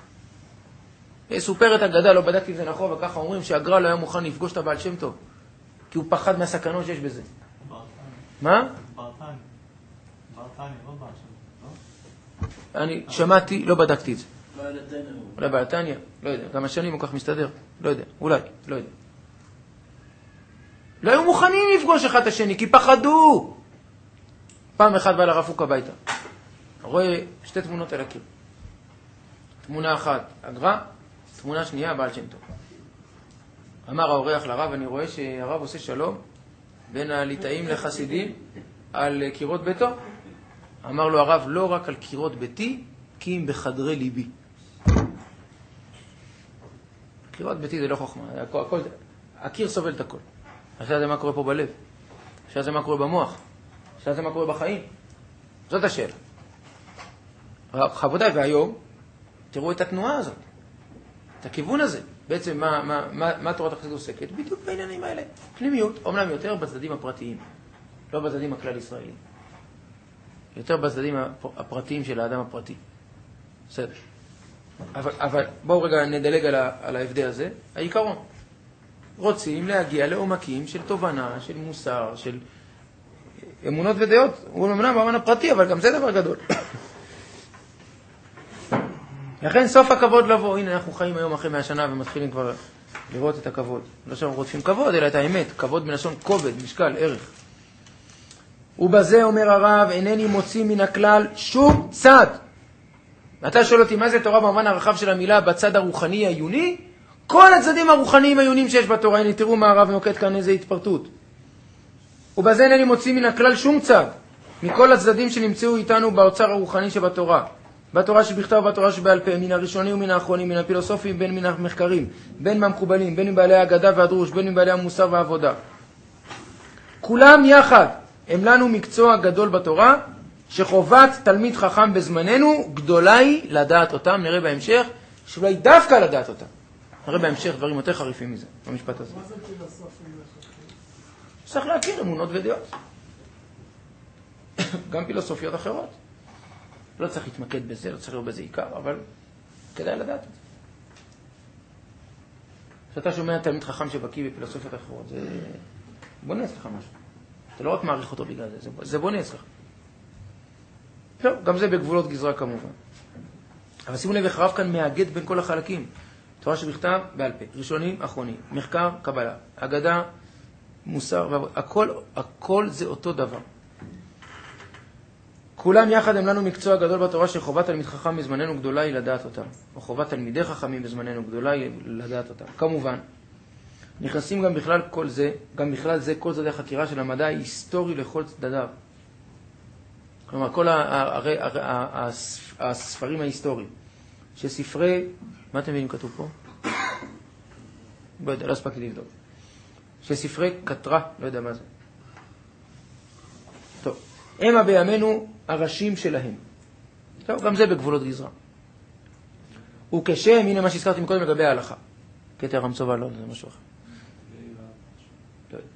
סופרת אגדה, לא בדקתי את זה נכון, וככה אומרים שהגר"א לא היה מוכן לפגוש את הבעל שם טוב, כי הוא פחד מהסכנות שיש בזה. מה? ברטניה. ברטניה, לא בעל שם, לא? אני שמעתי, לא בדקתי את זה. בעלתניה. אולי בעלתניה, לא יודע. גם השנים הוא כך מסתדר, לא יודע. אולי, לא יודע. לא היו מוכנים לפגוש אחד את השני, כי פחדו. פעם אחת בא לרב קוק הביתה. רואה שתי תמונות על הקיר. תמונה אחת, הגר"א, תמונה שנייה, בעל שם טוב. אמר האורח לרב, אני רואה שהרב עושה שלום בין הליטאים לחסידים על קירות ביתו. אמר לו הרב, לא רק על קירות ביתי, כי אם בחדרי ליבי. קירות ביתי זה לא חוכמה, הכל, הכל, הקיר סובל את הכל. עכשיו זה מה קורה פה בלב, עכשיו זה מה קורה במוח, עכשיו זה מה קורה בחיים. זאת השאלה. רבותיי, והיום תראו את התנועה הזאת, את הכיוון הזה. בעצם מה, מה, מה, מה תורת החסידות עוסקת? בדיוק בעניינים האלה. פנימיות, אומנם יותר בצדדים הפרטיים, לא בצדדים הכלל ישראלים. יותר בצדדים הפרטיים של האדם הפרטי. בסדר. אבל, אבל בואו רגע נדלג על, ה, על ההבדל הזה. העיקרון. רוצים להגיע לעומקים של תובנה, של מוסר, של אמונות ודעות. הוא אמנם באמן הפרטי, אבל גם זה דבר גדול. לכן סוף הכבוד לבוא. הנה אנחנו חיים היום אחרי מאה שנה ומתחילים כבר לראות את הכבוד. לא שאנחנו רוצים כבוד, אלא את האמת. כבוד בלשון כובד, משקל, ערך. ובזה אומר הרב, אינני מוציא מן הכלל שום צד. ואתה שואל אותי, מה זה תורה במובן הרחב של המילה בצד הרוחני העיוני? כל הצדדים הרוחניים העיונים שיש בתורה. הנה תראו מה הרב נוקט כאן איזה התפרטות. ובזה אינני מוציא מן הכלל שום צד. מכל הצדדים שנמצאו איתנו באוצר הרוחני שבתורה. בתורה שבכתב ובתורה שבעל פה, מן הראשונים ומן האחרונים, מן הפילוסופים, בין מן המחקרים, בין מהמקובלים, בין מבעלי האגדה והדרוש, בין מבעלי המוסר והעבודה. כולם יחד הם לנו מקצוע גדול בתורה, שחובת תלמיד חכם בזמננו גדולה היא לדעת אותם. נראה בהמשך שאולי דווקא לדעת אותם. נראה בהמשך דברים יותר חריפים מזה, במשפט הזה. מה זה פילוסופים? צריך להכיר אמונות ודעות. גם פילוסופיות אחרות. לא צריך להתמקד בזה, לא צריך להיות בזה עיקר, אבל כדאי לדעת את זה. כשאתה שומע תלמיד חכם שבקיא בפילוסופיות אחרות, זה בונה אצלך משהו. אתה לא רק מעריך אותו בגלל זה, זה בונה אצלך. לא, גם זה בגבולות גזרה כמובן. אבל שימו לב, הרב כאן מאגד בין כל החלקים. תורה שבכתב, בעל פה, ראשונים, אחרונים, מחקר, קבלה, אגדה, מוסר, הכל, הכל זה אותו דבר. כולם יחד הם לנו מקצוע גדול בתורה, שחובת תלמיד חכם בזמננו גדולה היא לדעת אותם, או חובת תלמידי חכמים בזמננו גדולה היא לדעת אותם. כמובן, נכנסים גם בכלל כל זה, גם בכלל זה כל צדדי החקירה של המדע ההיסטורי לכל צדדיו. כלומר, כל הספרים ההיסטוריים, שספרי, מה אתם מבינים כתוב פה? לא יודע, לא הספקתי לבדוק. שספרי קטרה, לא יודע מה זה. טוב, הם בימינו הראשים שלהם. טוב, גם זה בגבולות גזרה. וכשם, הנה מה שהזכרתי מקודם לגבי ההלכה. קטע רמצובה, לא, זה משהו אחר. לא יודע.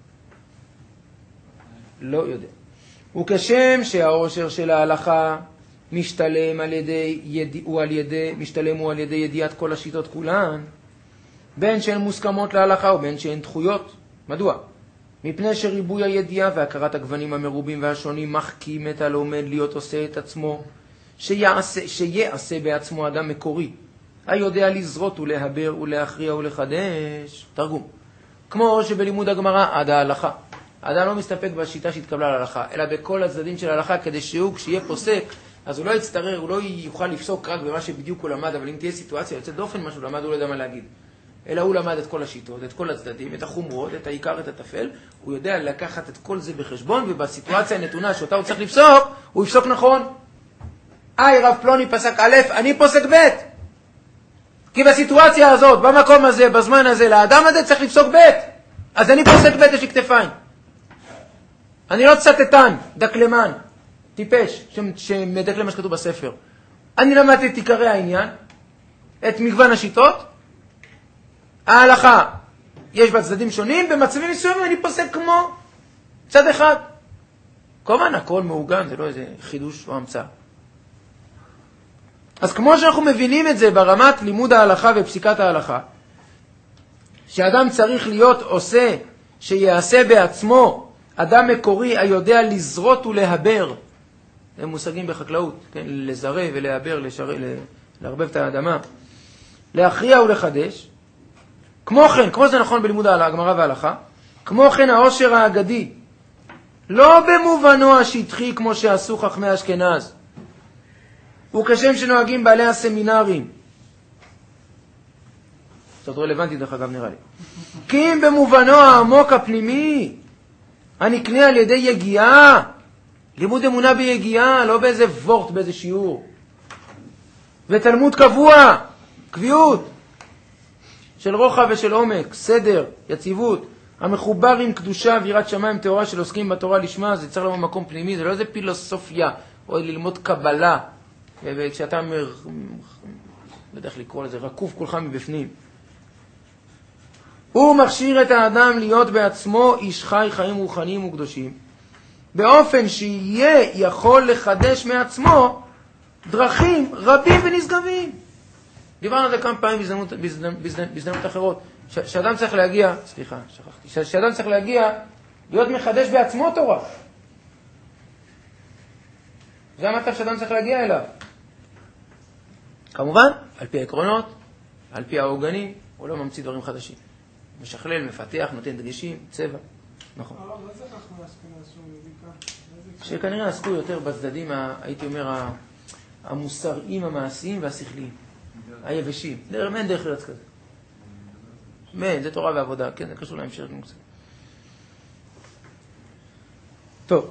לא יודע. וכשם שהעושר של ההלכה משתלם על ידי, יד... הוא על ידי, משתלם הוא על ידי ידיעת כל השיטות כולן, בין שהן מוסכמות להלכה ובין שהן דחויות. מדוע? מפני שריבוי הידיעה והכרת הגוונים המרובים והשונים מחכים את הלומד להיות עושה את עצמו, שיעשה, שיעשה בעצמו אדם מקורי, היודע לזרות ולהבר ולהכריע ולחדש. תרגום. כמו שבלימוד הגמרא עד ההלכה. האדם לא מסתפק בשיטה שהתקבלה להלכה, אלא בכל הצדדים של ההלכה, כדי שהוא, כשיהיה פוסק, אז הוא לא יצטרר, הוא לא יוכל לפסוק רק במה שבדיוק הוא למד, אבל אם תהיה סיטואציה יוצאת דופן מה שהוא למד, הוא לא יודע מה להגיד. אלא הוא למד את כל השיטות, את כל הצדדים, את החומרות, את העיקר, את התפל, הוא יודע לקחת את כל זה בחשבון, ובסיטואציה הנתונה שאותה הוא צריך לפסוק, הוא יפסוק נכון. איי, רב פלוני פסק א', אני פוסק ב'. כי בסיטואציה הזאת, במקום הזה, בזמן הזה, לאדם הזה צריך לפסוק ב'. אז אני פוסק ב', יש לי כתפיים. אני לא צטטן, דקלמן, טיפש, שמדק למה שכתוב בספר. אני למדתי את עיקרי העניין, את מגוון השיטות, ההלכה, יש בה צדדים שונים, במצבים מסוימים אני פוסק כמו צד אחד. כמובן, הכל מעוגן, זה לא איזה חידוש או המצאה. אז כמו שאנחנו מבינים את זה ברמת לימוד ההלכה ופסיקת ההלכה, שאדם צריך להיות עושה, שיעשה בעצמו, אדם מקורי היודע לזרות ולהבר, הם מושגים בחקלאות, כן? לזרע ולהבר, לשר... להרבב את האדמה, להכריע ולחדש. כמו כן, כמו זה נכון בלימוד הגמרא וההלכה, כמו כן העושר האגדי, לא במובנו השטחי כמו שעשו חכמי אשכנז, וכשם שנוהגים בעלי הסמינרים. זאת רלוונטית דרך אגב נראה לי. כי אם במובנו העמוק הפנימי, הנקנה על ידי יגיעה, לימוד אמונה ביגיעה, לא באיזה וורט, באיזה שיעור. ותלמוד קבוע, קביעות, של רוחב ושל עומק, סדר, יציבות, המחובר עם קדושה ויראת שמיים תורה של עוסקים בתורה לשמה, זה צריך לבוא מקום פנימי, זה לא איזה פילוסופיה, או ללמוד קבלה, וכשאתה, לא יודע איך לקרוא לזה, רקוף כולך מבפנים. הוא מכשיר את האדם להיות בעצמו איש חי חיים רוחניים וקדושים, באופן שיהיה יכול לחדש מעצמו דרכים רבים ונשגבים. דיברנו על זה כמה פעמים בהזדמנות, בהזדמנות, בהזדמנות אחרות, ש, שאדם צריך להגיע, סליחה, שכחתי, ש, שאדם צריך להגיע להיות מחדש בעצמו תורה. זה המצב שאדם צריך להגיע אליו. כמובן, על פי העקרונות, על פי העוגנים, הוא לא ממציא דברים חדשים. משכלל, מפתח, נותן דגשים, צבע. נכון. הרב, לא צריך אנחנו להשכנז שום מביקה. שכנראה עסקו יותר בצדדים, הייתי אומר, המוסריים, המעשיים והשכליים. היבשים. אין דרך ארץ כזה. מן, זה תורה ועבודה. כן, זה קשור להמשך גם קצת. טוב.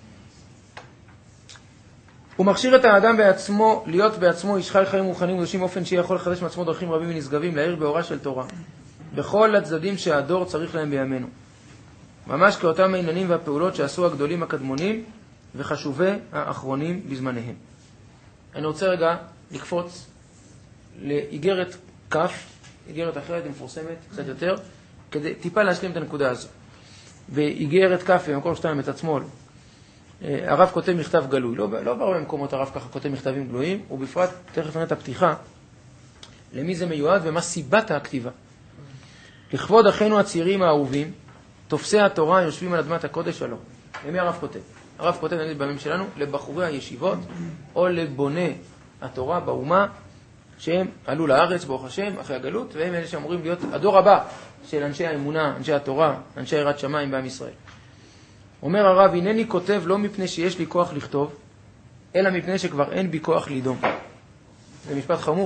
הוא מכשיר את האדם בעצמו, להיות בעצמו איש חי חיים רוחניים וקדושים באופן שיהיה יכול לחדש מעצמו דרכים רבים ונשגבים, להאיר באורה של תורה. בכל הצדדים שהדור צריך להם בימינו. ממש כאותם העניינים והפעולות שעשו הגדולים הקדמונים וחשובי האחרונים בזמניהם. אני רוצה רגע לקפוץ לאיגרת כף, איגרת אחרת מפורסמת קצת יותר, כדי טיפה להשלים את הנקודה הזו. באיגרת כף, במקור שתיים מצד שמאל, הרב כותב מכתב גלוי. לא, לא ברור במקומות הרב ככה כותב מכתבים גלויים, ובפרט תכף נראה את הפתיחה, למי זה מיועד ומה סיבת הכתיבה. לכבוד אחינו הצעירים האהובים, תופסי התורה יושבים על אדמת הקודש שלו. למי הרב כותב? הרב כותב נגיד בימים שלנו לבחורי הישיבות או לבוני התורה באומה שהם עלו לארץ ברוך השם אחרי הגלות, והם אלה שאמורים להיות הדור הבא של אנשי האמונה, אנשי התורה, אנשי יראת שמיים בעם ישראל. אומר הרב, הנני כותב לא מפני שיש לי כוח לכתוב, אלא מפני שכבר אין בי כוח לידום. זה משפט חמור.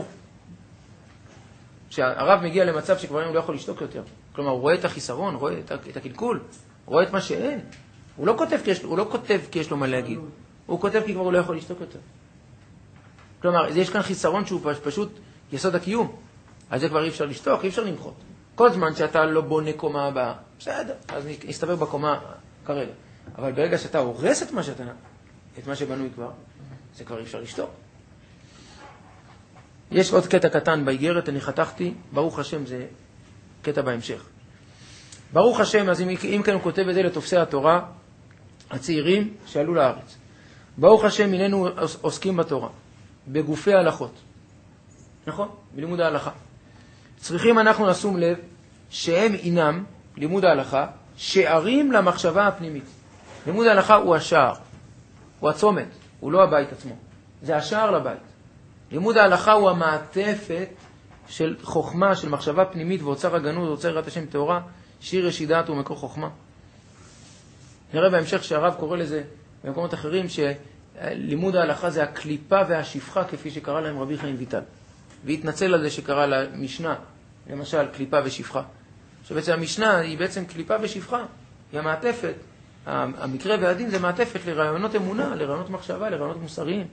שהרב מגיע למצב שכבר הוא לא יכול לשתוק יותר. כלומר, הוא רואה את החיסרון, רואה את, את הקלקול, רואה את מה שאין. הוא לא כותב כי יש, הוא לא כותב כי יש לו מה להגיד. הוא כותב כי כבר הוא לא יכול לשתוק יותר. כלומר, יש כאן חיסרון שהוא פשוט יסוד הקיום. אז זה כבר אי אפשר לשתוק, אי אפשר למחות. כל זמן שאתה לא בונה קומה הבאה, בסדר, אז נסתבר בקומה כרגע. אבל ברגע שאתה הורס את מה שאתה, את מה שבנוי כבר, זה כבר אי אפשר לשתוק. יש עוד קטע קטן באיגרת, אני חתכתי, ברוך השם זה קטע בהמשך. ברוך השם, אז אם, אם כן הוא כותב את זה לתופסי התורה, הצעירים שעלו לארץ. ברוך השם, איננו עוסקים בתורה, בגופי ההלכות. נכון? בלימוד ההלכה. צריכים אנחנו לשום לב שהם אינם, לימוד ההלכה, שערים למחשבה הפנימית. לימוד ההלכה הוא השער, הוא הצומת, הוא לא הבית עצמו. זה השער לבית. לימוד ההלכה הוא המעטפת של חוכמה, של מחשבה פנימית ואוצר הגנות, ואוצר יראת השם תורה, שיר ישי דעת ומקור חוכמה. נראה בהמשך שהרב קורא לזה במקומות אחרים שלימוד ההלכה זה הקליפה והשפחה כפי שקרא להם רבי חיים ויטל. והתנצל על זה שקרא למשנה, למשל קליפה ושפחה. שבעצם המשנה היא בעצם קליפה ושפחה, היא המעטפת. המקרה והדין זה מעטפת לרעיונות אמונה, לרעיונות מחשבה, לרעיונות מוסריים.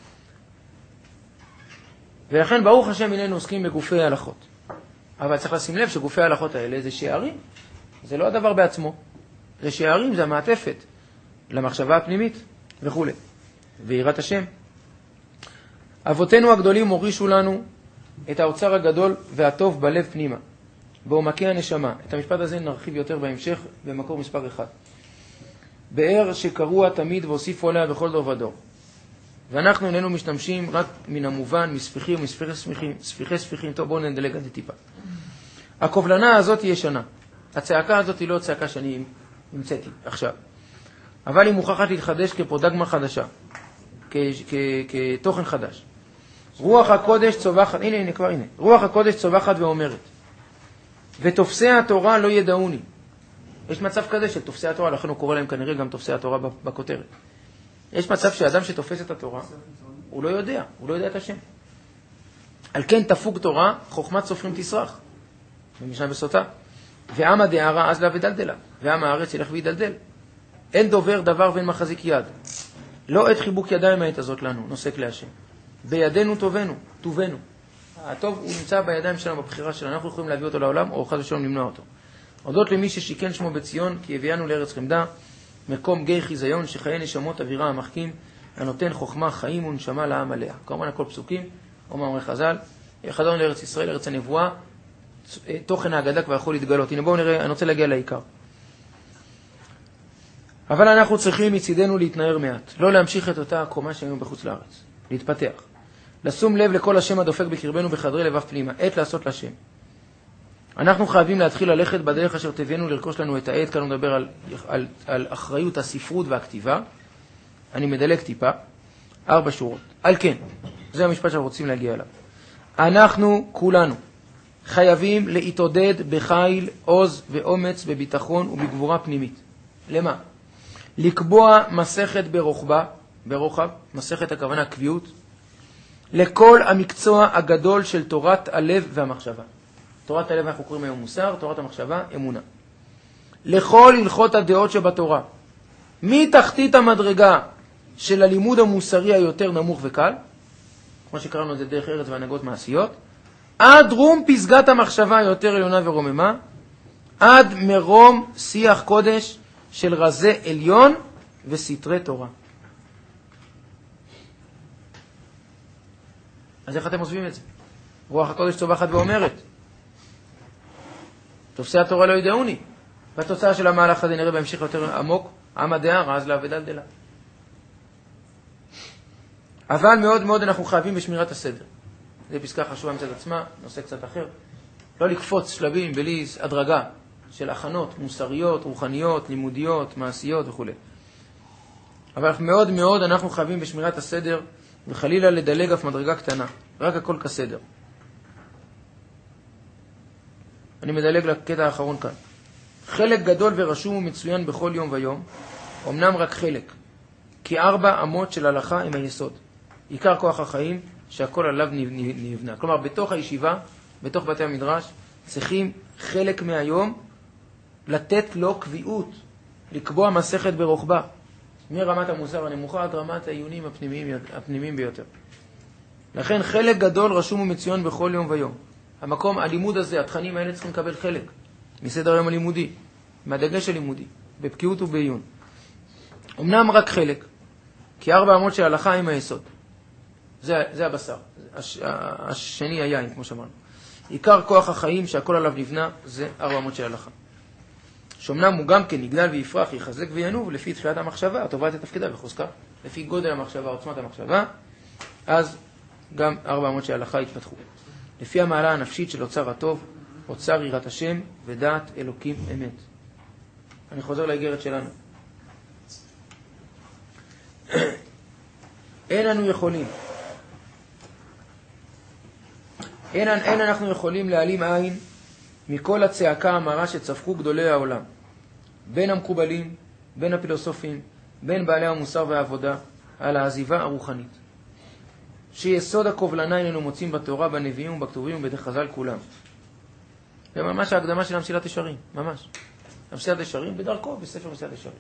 ולכן ברוך השם איננו עוסקים בגופי ההלכות. אבל צריך לשים לב שגופי ההלכות האלה זה שערים. זה לא הדבר בעצמו. זה שערים, זה המעטפת למחשבה הפנימית וכו'. ויראת השם. אבותינו הגדולים הורישו לנו את האוצר הגדול והטוב בלב פנימה, בעומקי הנשמה. את המשפט הזה נרחיב יותר בהמשך במקור מספר אחד. באר שקרוע תמיד והוסיפו עליה בכל דור ודור. ואנחנו איננו משתמשים רק מן המובן, מספיחים ומספיחי ספיחים, ספיחי ספיחים. טוב, בואו נדלג על זה טיפה. הקובלנה הזאת היא ישנה. הצעקה הזאת היא לא צעקה שאני המצאתי עכשיו. אבל היא מוכרחת להתחדש כפרודגמה חדשה, כתוכן חדש. רוח הקודש צובחת, הנה, הנה, כבר, הנה. רוח הקודש צובחת ואומרת, ותופסי התורה לא ידעוני. יש מצב כזה של תופסי התורה, לכן הוא קורא להם כנראה גם תופסי התורה בכותרת. יש מצב שאדם שתופס את התורה, הוא לא יודע, הוא לא יודע את השם. על כן תפוג תורה, חוכמת סופרים תסרח. במשנה בסוטה. ועם הדערה אז לה ודלדלה, ועם הארץ ילך וידלדל. אין דובר דבר ואין מחזיק יד. לא את חיבוק ידיים העת הזאת לנו, נושא כלי השם. בידינו טובנו, טובנו. הטוב הוא נמצא בידיים שלנו, בבחירה שלנו. אנחנו יכולים להביא אותו לעולם, או חס ושלום למנוע אותו. הודות למי ששיקן שמו בציון, כי הביאנו לארץ חמדה, מקום גיא חיזיון, שחיי נשמות אווירה המחכים, הנותן חוכמה, חיים ונשמה לעם עליה. כמובן הכל פסוקים, או מאמרי חז"ל. חזרנו לארץ ישראל, ארץ הנבואה, תוכן ההגדה כבר יכול להתגלות. הנה בואו נראה, אני רוצה להגיע לעיקר. אבל אנחנו צריכים מצידנו להתנער מעט, לא להמשיך את אותה הקומה שהיינו בחוץ לארץ, להתפתח. לשום לב לכל השם הדופק בקרבנו בחדרי לבב פנימה, עת לעשות לשם. אנחנו חייבים להתחיל ללכת בדרך אשר תביאנו לרכוש לנו את העת. כאן הוא מדבר על, על, על אחריות הספרות והכתיבה. אני מדלג טיפה, ארבע שורות. על כן, זה המשפט שאנחנו רוצים להגיע אליו. אנחנו כולנו חייבים להתעודד בחיל, עוז ואומץ, בביטחון ובגבורה פנימית. למה? לקבוע מסכת ברוחבה, ברוחב, מסכת הכוונה קביעות, לכל המקצוע הגדול של תורת הלב והמחשבה. תורת הלב אנחנו קוראים היום מוסר, תורת המחשבה אמונה. לכל הלכות הדעות שבתורה, מתחתית המדרגה של הלימוד המוסרי היותר נמוך וקל, כמו שקראנו את זה דרך ארץ והנהגות מעשיות, עד רום פסגת המחשבה היותר עליונה ורוממה, עד מרום שיח קודש של רזי עליון וסתרי תורה. אז איך אתם עוזבים את זה? רוח הקודש צובחת ואומרת, תופסי התורה לא ידעוני. והתוצאה של המהלך הזה נראה בהמשך יותר עמוק, עם הדעה רז לה ודלדלה. אבל מאוד מאוד אנחנו חייבים בשמירת הסדר. זו פסקה חשובה מצד עצמה, נושא קצת אחר. לא לקפוץ שלבים בלי הדרגה של הכנות מוסריות, רוחניות, לימודיות, מעשיות וכו'. אבל מאוד מאוד אנחנו חייבים בשמירת הסדר, וחלילה לדלג אף מדרגה קטנה. רק הכל כסדר. אני מדלג לקטע האחרון כאן. חלק גדול ורשום ומצוין בכל יום ויום, אמנם רק חלק, כי ארבע אמות של הלכה הם היסוד. עיקר כוח החיים שהכל עליו נבנה. כלומר, בתוך הישיבה, בתוך בתי המדרש, צריכים חלק מהיום לתת לו קביעות, לקבוע מסכת ברוחבה. מרמת המוסר הנמוכה עד רמת העיונים הפנימיים, הפנימיים ביותר. לכן חלק גדול רשום ומצוין בכל יום ויום. המקום, הלימוד הזה, התכנים האלה צריכים לקבל חלק מסדר היום הלימודי, מהדגש הלימודי, בפקיעות ובעיון. אמנם רק חלק, כי ארבע אמות של הלכה עם היסוד. זה, זה הבשר. הש, השני היין, כמו שאמרנו. עיקר כוח החיים שהכל עליו נבנה, זה ארבע אמות של הלכה. שאומנם הוא גם כן יגדל ויפרח, יחזק וינוב, לפי תחילת המחשבה, הטובה את התפקידה וחוזקה, לפי גודל המחשבה, עוצמת המחשבה, אז גם ארבע אמות של הלכה יתפתחו. לפי המעלה הנפשית של אוצר הטוב, אוצר יראת השם ודעת אלוקים אמת. אני חוזר לאיגרת שלנו. אין אנו יכולים, אין, אין אנחנו יכולים להעלים עין מכל הצעקה המרה שצפחו גדולי העולם, בין המקובלים, בין הפילוסופים, בין בעלי המוסר והעבודה, על העזיבה הרוחנית. שיסוד הקובלנה איננו מוצאים בתורה, בנביאים ובכתובים ובדרך חז"ל כולם. זה ממש ההקדמה של המסילת ישרים, ממש. המסילת ישרים בדרכו, בספר מסילת ישרים.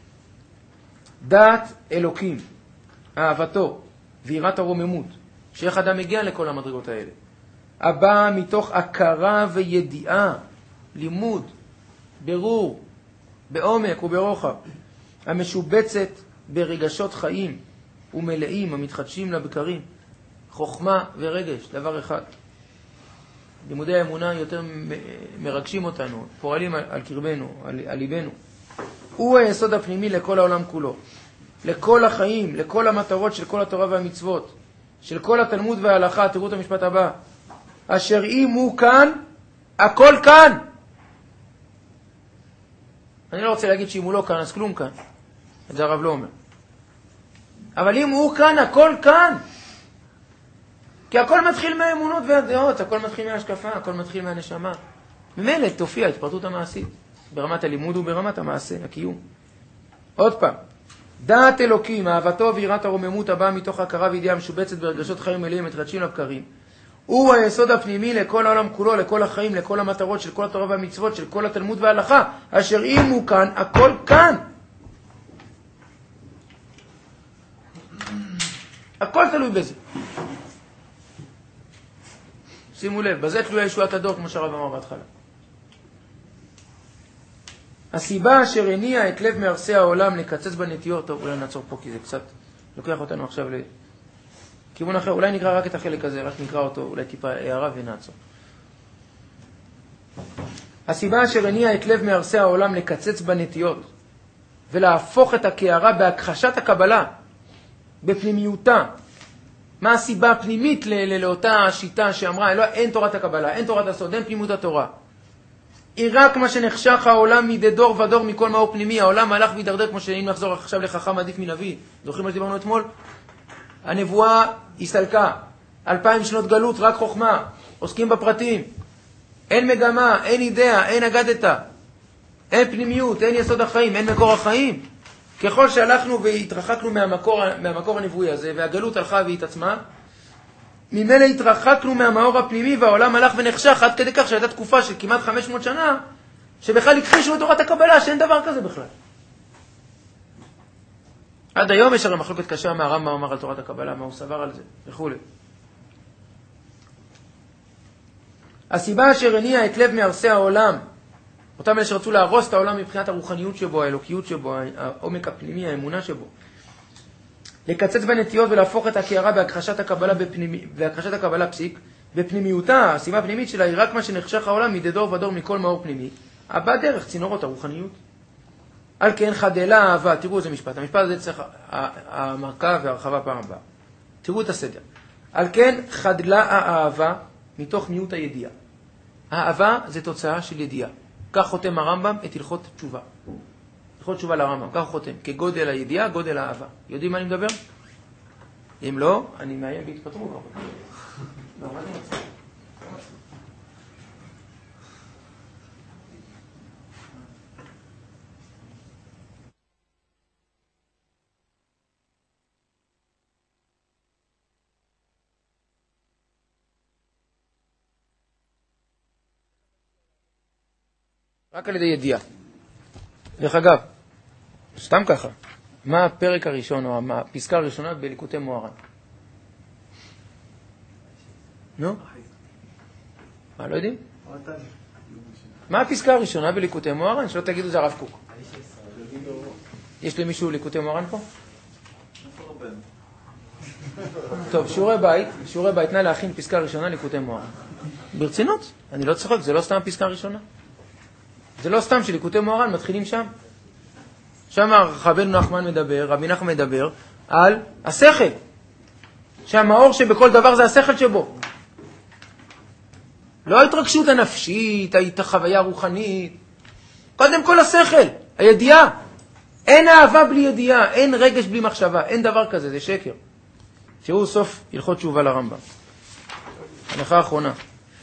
דעת אלוקים, אהבתו ויראת הרוממות, שאיך אדם מגיע לכל המדרגות האלה. הבא מתוך הכרה וידיעה, לימוד, ברור, בעומק וברוחב, המשובצת ברגשות חיים ומלאים המתחדשים לבקרים, חוכמה ורגש, דבר אחד. לימודי האמונה יותר מרגשים אותנו, פועלים על, על קרבנו, על, על ליבנו. הוא היסוד הפנימי לכל העולם כולו, לכל החיים, לכל המטרות של כל התורה והמצוות, של כל התלמוד וההלכה. תראו את המשפט הבא, אשר אם הוא כאן, הכל כאן. אני לא רוצה להגיד שאם הוא לא כאן, אז כלום כאן. את זה הרב לא אומר. אבל אם הוא כאן, הכל כאן. כי הכל מתחיל מהאמונות והדעות, הכל מתחיל מההשקפה, הכל מתחיל מהנשמה. ממילא תופיע התפרטות המעשית, ברמת הלימוד וברמת המעשה, הקיום. עוד פעם, דעת אלוקים, אהבתו ויראת הרוממות הבאה מתוך הכרה וידיעה משובצת ברגשות חיים מלאים מתחדשים לבקרים. הוא היסוד הפנימי לכל העולם כולו, לכל החיים, לכל המטרות של כל התורה והמצוות, של כל התלמוד וההלכה, אשר אם הוא כאן, הכל כאן. הכל תלוי בזה. שימו לב, בזה תלויה ישועת הדור, כמו שהרב אמר בהתחלה. הסיבה אשר הניעה את לב מארסי העולם לקצץ בנטיות, טוב, אולי נעצור פה, כי זה קצת לוקח אותנו עכשיו לכיוון אחר. אולי נקרא רק את החלק הזה, רק נקרא אותו, אולי טיפה הערה ונעצור. הסיבה אשר הניעה את לב מארסי העולם לקצץ בנטיות, ולהפוך את הקערה בהכחשת הקבלה, בפנימיותה. מה הסיבה הפנימית לאותה שיטה שאמרה, לא, אין תורת הקבלה, אין תורת הסוד, אין פנימות התורה. היא רק מה שנחשך העולם מדי דור ודור מכל מאור פנימי. העולם הלך והידרדר, כמו שאם נחזור עכשיו לחכם עדיף מנביא. זוכרים מה שדיברנו אתמול? הנבואה הסתלקה. אלפיים שנות גלות, רק חוכמה. עוסקים בפרטים. אין מגמה, אין אידאה, אין אגדתה. אין פנימיות, אין יסוד החיים, אין מקור החיים. ככל שהלכנו והתרחקנו מהמקור, מהמקור הנבואי הזה, והגלות הלכה והתעצמה, ממילא התרחקנו מהמאור הפנימי, והעולם הלך ונחשך עד כדי כך שהייתה תקופה של כמעט חמש מאות שנה, שבכלל הכחישו את תורת הקבלה, שאין דבר כזה בכלל. עד היום יש הרי מחלוקת קשה מה הרמב"ם אמר על תורת הקבלה, מה הוא סבר על זה, וכו'. הסיבה אשר הניעה את לב מארסי העולם, אותם אלה שרצו להרוס את העולם מבחינת הרוחניות שבו, האלוקיות שבו, העומק הפנימי, האמונה שבו. לקצץ בנטיות ולהפוך את הקערה בהכחשת הקבלה בפנימי, בהכחשת הקבלה פסיק, בפנימיותה, הסיבה הפנימית שלה היא רק מה שנחשך העולם מדי דור ודור מכל מאור פנימי, הבא דרך צינורות הרוחניות. על כן חדלה אהבה, תראו איזה משפט, המשפט הזה צריך המרקה והרחבה פעם הבאה. תראו את הסדר. על כן חדלה האהבה מתוך מיעוט הידיעה. האהבה זה תוצאה של ידיעה. כך חותם הרמב"ם את הלכות תשובה. הלכות תשובה לרמב"ם, כך חותם. כגודל הידיעה, גודל האהבה. יודעים מה אני מדבר? אם לא, אני מאיים בהתפטרו. לא, מה אני רוצה? רק על ידי ידיעה. דרך אגב, סתם ככה, מה הפרק הראשון, או מה הפסקה הראשונה בליקוטי מוהר"ן? נו? מה, לא יודעים? מה הפסקה הראשונה בליקוטי מוהר"ן? שלא תגידו זה הרב קוק. יש לי מישהו ליקוטי מוהר"ן פה? טוב, שיעורי בית, שיעורי בית, נא להכין פסקה ראשונה ליקוטי מוהר"ן. ברצינות, אני לא צוחק, זה לא סתם הפסקה הראשונה. זה לא סתם שליקוטי מוהר"ן מתחילים שם. שם רבנו נחמן מדבר, רבי נחמן מדבר על השכל. שהמאור שבכל דבר זה השכל שבו. לא ההתרגשות הנפשית, החוויה הרוחנית. קודם כל השכל, הידיעה. אין אהבה בלי ידיעה, אין רגש בלי מחשבה, אין דבר כזה, זה שקר. תראו סוף הלכות תשובה לרמב"ם. הלכה האחרונה.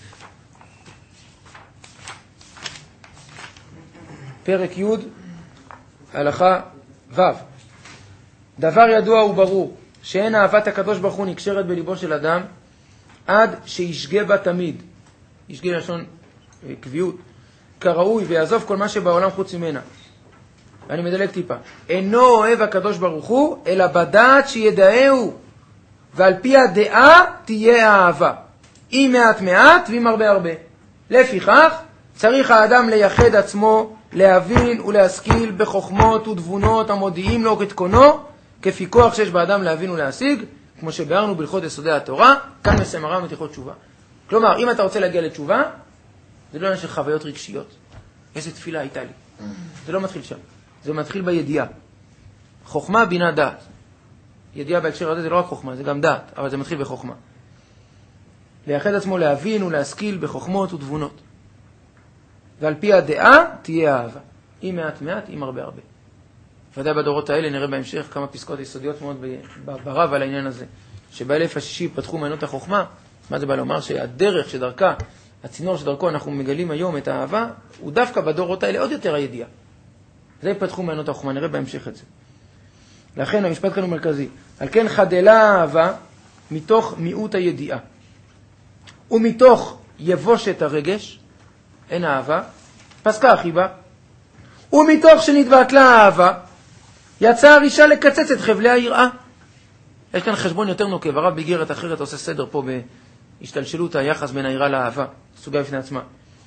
פרק י' הלכה ו'. דבר ידוע וברור, שאין אהבת הקדוש ברוך הוא נקשרת בליבו של אדם, עד שישגה בה תמיד, ישגה לשון קביעות, כראוי ויעזוב כל מה שבעולם חוץ ממנה. ואני מדלג טיפה. אינו אוהב הקדוש ברוך הוא, אלא בדעת שידעהו, ועל פי הדעה תהיה האהבה. אם מעט מעט ואם הרבה הרבה. לפיכך, צריך האדם לייחד עצמו, להבין ולהשכיל בחוכמות ותבונות המודיעים לו כתקונו, כפי כוח שיש באדם להבין ולהשיג, כמו שביארנו בהלכות יסודי התורה, כאן מסיים הרב מתיחות תשובה. כלומר, אם אתה רוצה להגיע לתשובה, זה לא עניין של חוויות רגשיות. איזה תפילה הייתה לי. זה לא מתחיל שם. זה מתחיל בידיעה. חוכמה, בינה, דעת. ידיעה בהקשר הזה זה לא רק חוכמה, זה גם דעת, אבל זה מתחיל בחוכמה. לייחד עצמו להבין ולהשכיל בחוכמות ותבונות. ועל פי הדעה תהיה אהבה. אם מעט מעט, אם הרבה הרבה. ודאי בדורות האלה נראה בהמשך כמה פסקות יסודיות מאוד ברב על העניין הזה. שבאלף השישי פתחו מעיינות החוכמה. מה זה בא לומר? שהדרך שדרכה, הצינור שדרכו אנחנו מגלים היום את האהבה, הוא דווקא בדורות האלה עוד יותר הידיעה. זה פתחו מעיינות החוכמה, נראה בהמשך את זה. לכן המשפט כאן הוא מרכזי. על כן חדלה האהבה מתוך מיעוט הידיעה. ומתוך יבושת הרגש, אין אהבה, פסקה החיבה. ומתוך שנדבק לה האהבה, יצאה הרישה לקצץ את חבלי היראה. יש כאן חשבון יותר נוקב, הרב בגירת אחרת עושה סדר פה בהשתלשלות היחס בין היראה לאהבה, סוגיה בפני עצמה.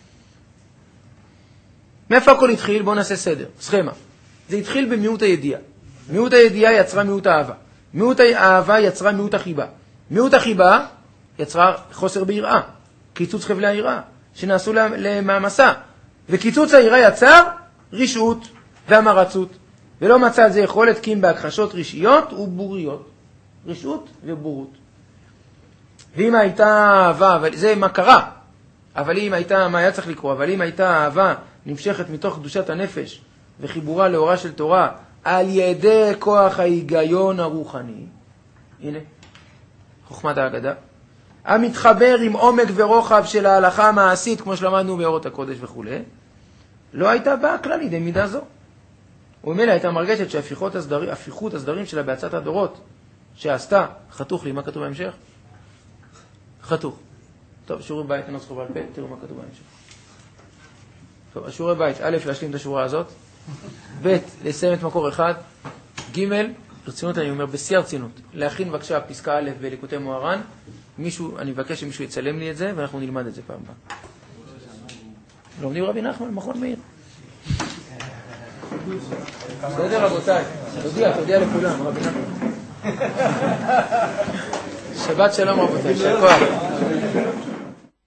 מאיפה הכל התחיל? בואו נעשה סדר, סכמה. זה התחיל במיעוט הידיעה. מיעוט הידיעה יצרה מיעוט האהבה. מיעוט האהבה יצרה מיעוט החיבה. מיעוט החיבה יצרה חוסר ביראה, קיצוץ חבלי היראה, שנעשו למאמסה. וקיצוץ היראה יצר רשעות והמרצות. ולא מצא על זה יכולת כי אם בהכחשות רשיות ובוריות. רשעות ובורות. ואם הייתה אהבה, זה מה קרה, אבל אם הייתה, מה היה צריך לקרוא, אבל אם הייתה אהבה נמשכת מתוך קדושת הנפש וחיבורה לאורה של תורה על ידי כוח ההיגיון הרוחני, הנה, חוכמת ההגדה, המתחבר עם עומק ורוחב של ההלכה המעשית, כמו שלמדנו באורות הקודש וכו', לא הייתה באה כלל לידי מידה זו. ומילא הייתה מרגשת שהפיכות הסדרים, הפיכות הסדרים שלה בהצעת הדורות שעשתה, חתוך לי, מה כתוב בהמשך? חתוך. טוב, שיעורי בית, אני לא זוכר בעל פה, תראו מה כתוב בהמשך. טוב, השיעורי בית, א', להשלים את השורה הזאת, ב', לסיים את מקור אחד, ג', רצינות אני אומר, בשיא הרצינות, להכין בבקשה פסקה א' בליקוטי מוהר"ן, מישהו, אני מבקש שמישהו יצלם לי את זה, ואנחנו נלמד את זה פעם הבאה. לומדים רבי נחמן, מכון מאיר. בסדר רבותיי, תודיע, תודיע לכולם, רבי נחמן. שבת שלום רבותיי, שכוח.